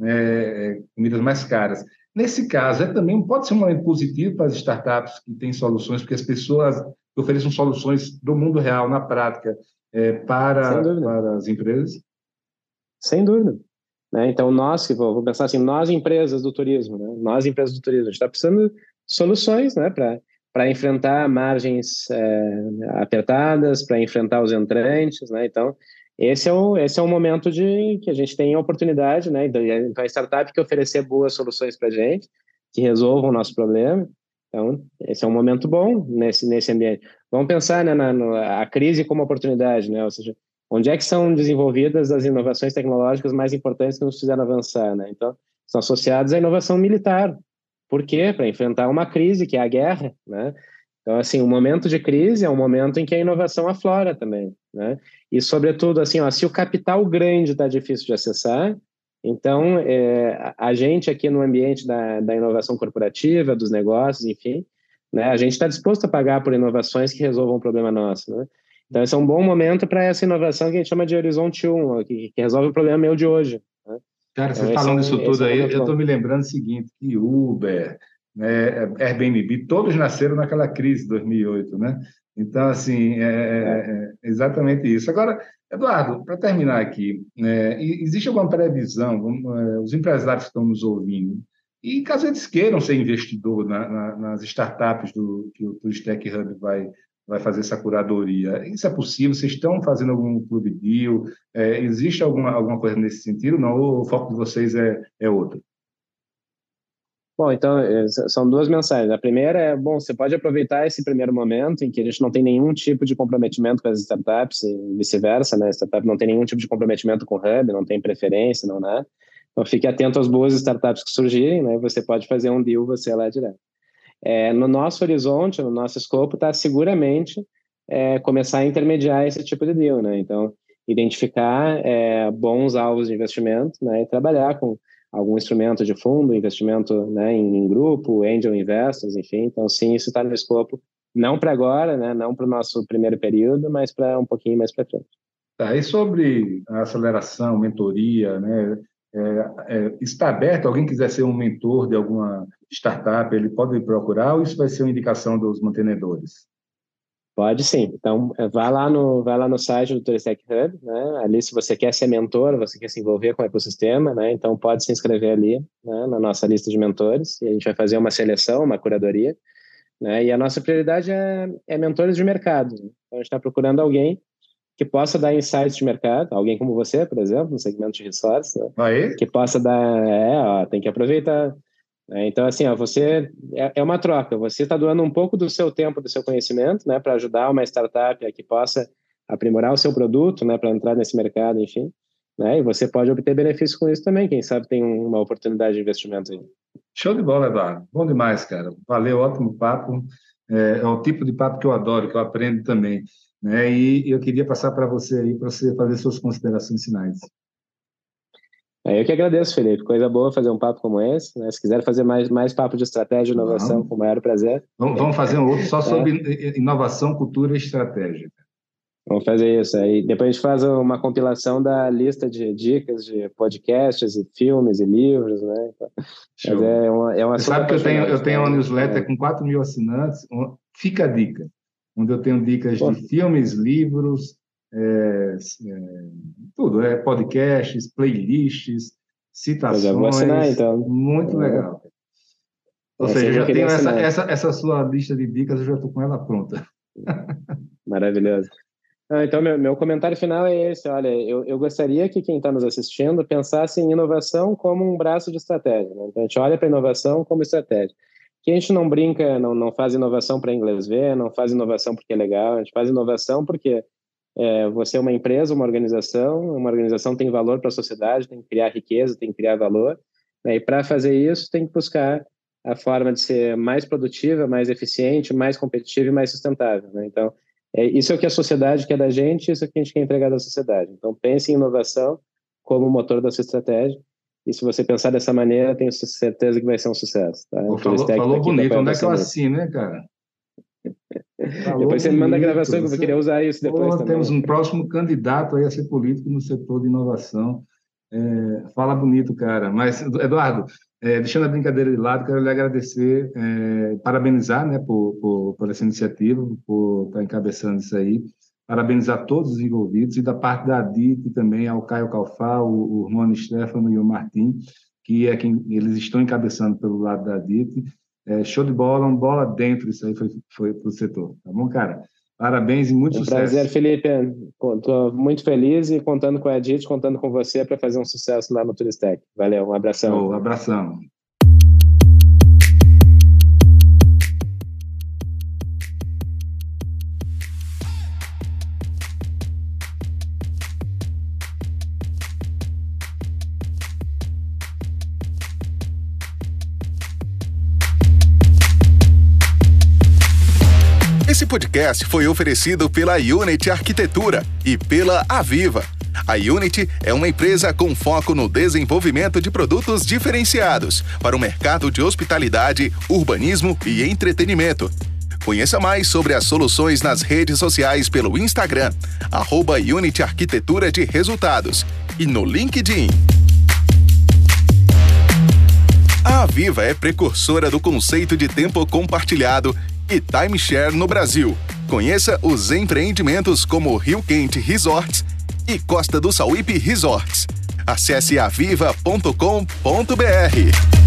é, comidas mais caras. Nesse caso, é também pode ser um momento positivo para as startups que têm soluções, porque as pessoas oferecem soluções do mundo real, na prática, é, para, para as empresas. Sem dúvida. Né? Então, nós, vou, vou pensar assim, nós empresas do turismo, né? Nós empresas do turismo, a gente está precisando de soluções, né? Para enfrentar margens é, apertadas, para enfrentar os entrantes, né? Então, esse é o, esse é o momento de que a gente tem a oportunidade, né? Então, a startup que oferecer boas soluções para a gente, que resolvam o nosso problema. Então, esse é um momento bom nesse, nesse ambiente. Vamos pensar, né, na, na a crise como oportunidade, né? Ou seja, onde é que são desenvolvidas as inovações tecnológicas mais importantes que nos fizeram avançar, né? Então, são associadas à inovação militar. Por quê? Para enfrentar uma crise, que é a guerra, né? Então, assim, o momento de crise é um momento em que a inovação aflora também, né? E, sobretudo, assim, ó, se o capital grande está difícil de acessar, então, é, a gente aqui no ambiente da, da inovação corporativa, dos negócios, enfim, né? A gente está disposto a pagar por inovações que resolvam um problema nosso, né? Então, esse é um bom momento para essa inovação que a gente chama de Horizonte um, que, que resolve o problema meu de hoje, né? Cara, Então, você falando é um, isso tudo é um aí, eu bom. estou me lembrando o seguinte, que Uber, né, Airbnb, todos nasceram naquela crise de dois mil e oito, né? Então, assim, é, é exatamente isso. Agora, Eduardo, para terminar aqui, é, existe alguma previsão, vamos, é, os empresários que estão nos ouvindo, e caso eles queiram ser investidor na, na, nas startups do, que o Turistec Hub vai, vai fazer essa curadoria, isso é possível? Vocês estão fazendo algum clube deal? É, existe alguma, alguma coisa nesse sentido? Não, ou o foco de vocês é, é outro? Bom, então, são duas mensagens. A primeira é, bom, você pode aproveitar esse primeiro momento em que a gente não tem nenhum tipo de comprometimento com as startups e vice-versa, né? A startup não tem nenhum tipo de comprometimento com o Hub, não tem preferência, não nada. Então, fique atento às boas startups que surgirem, né? Você pode fazer um deal, você lá direto. É, no nosso horizonte, no nosso escopo, está seguramente é, começar a intermediar esse tipo de deal, né? Então, identificar é, bons alvos de investimento, né? E trabalhar com algum instrumento de fundo, investimento, né, em, em grupo, angel investors, enfim. Então, sim, isso está no escopo, não para agora, né, não para o nosso primeiro período, mas para um pouquinho mais para frente. Tá, e sobre a aceleração, mentoria, né, é, é, está aberto, alguém quiser ser um mentor de alguma startup, ele pode procurar ou isso vai ser uma indicação dos mantenedores? Pode sim. Então, vá lá no, vá lá no site do Turistec Hub, né? Ali, se você quer ser mentor, você quer se envolver com o ecossistema, né? Então, pode se inscrever ali, né? Na nossa lista de mentores, e a gente vai fazer uma seleção, uma curadoria, né? E a nossa prioridade é, é mentores de mercado. Então, a gente está procurando alguém que possa dar insights de mercado, alguém como você, por exemplo, no segmento de resorts, né? Aí? Que possa dar... É, ó, tem que aproveitar... Então, assim, ó, você é, é uma troca. Você está doando um pouco do seu tempo, do seu conhecimento, né, para ajudar uma startup a que possa aprimorar o seu produto, né, para entrar nesse mercado, enfim. Né, e você pode obter benefícios com isso também. Quem sabe tem uma oportunidade de investimento aí. Show de bola, Eduardo. Bom demais, cara. Valeu, ótimo papo. É, é o tipo de papo que eu adoro, que eu aprendo também. Né? E eu queria passar para você aí, para você fazer suas considerações finais. Eu que agradeço, Felipe. Coisa boa fazer um papo como esse. Né? Se quiser fazer mais, mais papo de estratégia e inovação, vamos. Com o maior prazer. Vamos, vamos fazer um outro só sobre é. inovação, cultura e estratégia. Vamos fazer isso. Aí depois a gente faz uma compilação da lista de dicas de podcasts e filmes e livros, né? Mas é uma, é uma Você sabe que eu tenho, eu tenho uma newsletter é. com quatro mil assinantes. Fica a dica. Onde eu tenho dicas Pô. de filmes, livros, É, é, tudo, é podcasts, playlists, citações, eu vou assinar, então. Muito é. legal. Ou Essa seja, eu já tenho essa, essa, essa sua lista de dicas, eu já estou com ela pronta. Maravilhoso. Ah, então, meu, meu comentário final é esse, olha, eu, eu gostaria que quem está nos assistindo pensasse em inovação como um braço de estratégia, né? Então, a gente olha para a inovação como estratégia. Que a gente não brinca, não, não faz inovação para inglês ver, não faz inovação porque é legal, a gente faz inovação porque É, você é uma empresa, uma organização, uma organização tem valor para a sociedade, tem que criar riqueza, tem que criar valor, né? E para fazer isso tem que buscar a forma de ser mais produtiva, mais eficiente, mais competitiva e mais sustentável, né? Então, é, isso é o que a sociedade quer da gente, isso é o que a gente quer entregar da sociedade. Então, pense em inovação como motor da sua estratégia, e se você pensar dessa maneira, tenho certeza que vai ser um sucesso. Tá? Pô, falou falou bonito, onde é que eu assino, né, cara? Falou depois você me manda a gravação, que eu vou querer usar isso depois. Pô, também. Temos um próximo candidato aí a ser político no setor de inovação. É, fala bonito, cara. Mas, Eduardo, é, deixando a brincadeira de lado, quero lhe agradecer, é, parabenizar, né, por, por, por essa iniciativa, por estar encabeçando isso aí. Parabenizar todos os envolvidos e da parte da A D I T também ao Caio Calfá, o, o Rony Stefano e o Martim, que é quem eles estão encabeçando pelo lado da A D I T. É, show de bola, um bola dentro, isso aí foi, foi para o setor. Tá bom, cara? Parabéns e muito um sucesso. Prazer, Felipe. Estou muito feliz e contando com a Adit, contando com você para fazer um sucesso lá no Turistec. Valeu, um abração. Um abração. Esse podcast foi oferecido pela Unity Arquitetura e pela Aviva. A Unity é uma empresa com foco no desenvolvimento de produtos diferenciados para o mercado de hospitalidade, urbanismo e entretenimento. Conheça mais sobre as soluções nas redes sociais pelo Instagram, arroba Unity Arquitetura de Resultados, e no LinkedIn. A Aviva é precursora do conceito de tempo compartilhado e timeshare no Brasil, Conheça os empreendimentos como Rio Quente Resorts e Costa do Sauípe Resorts. Acesse aviva ponto com ponto br.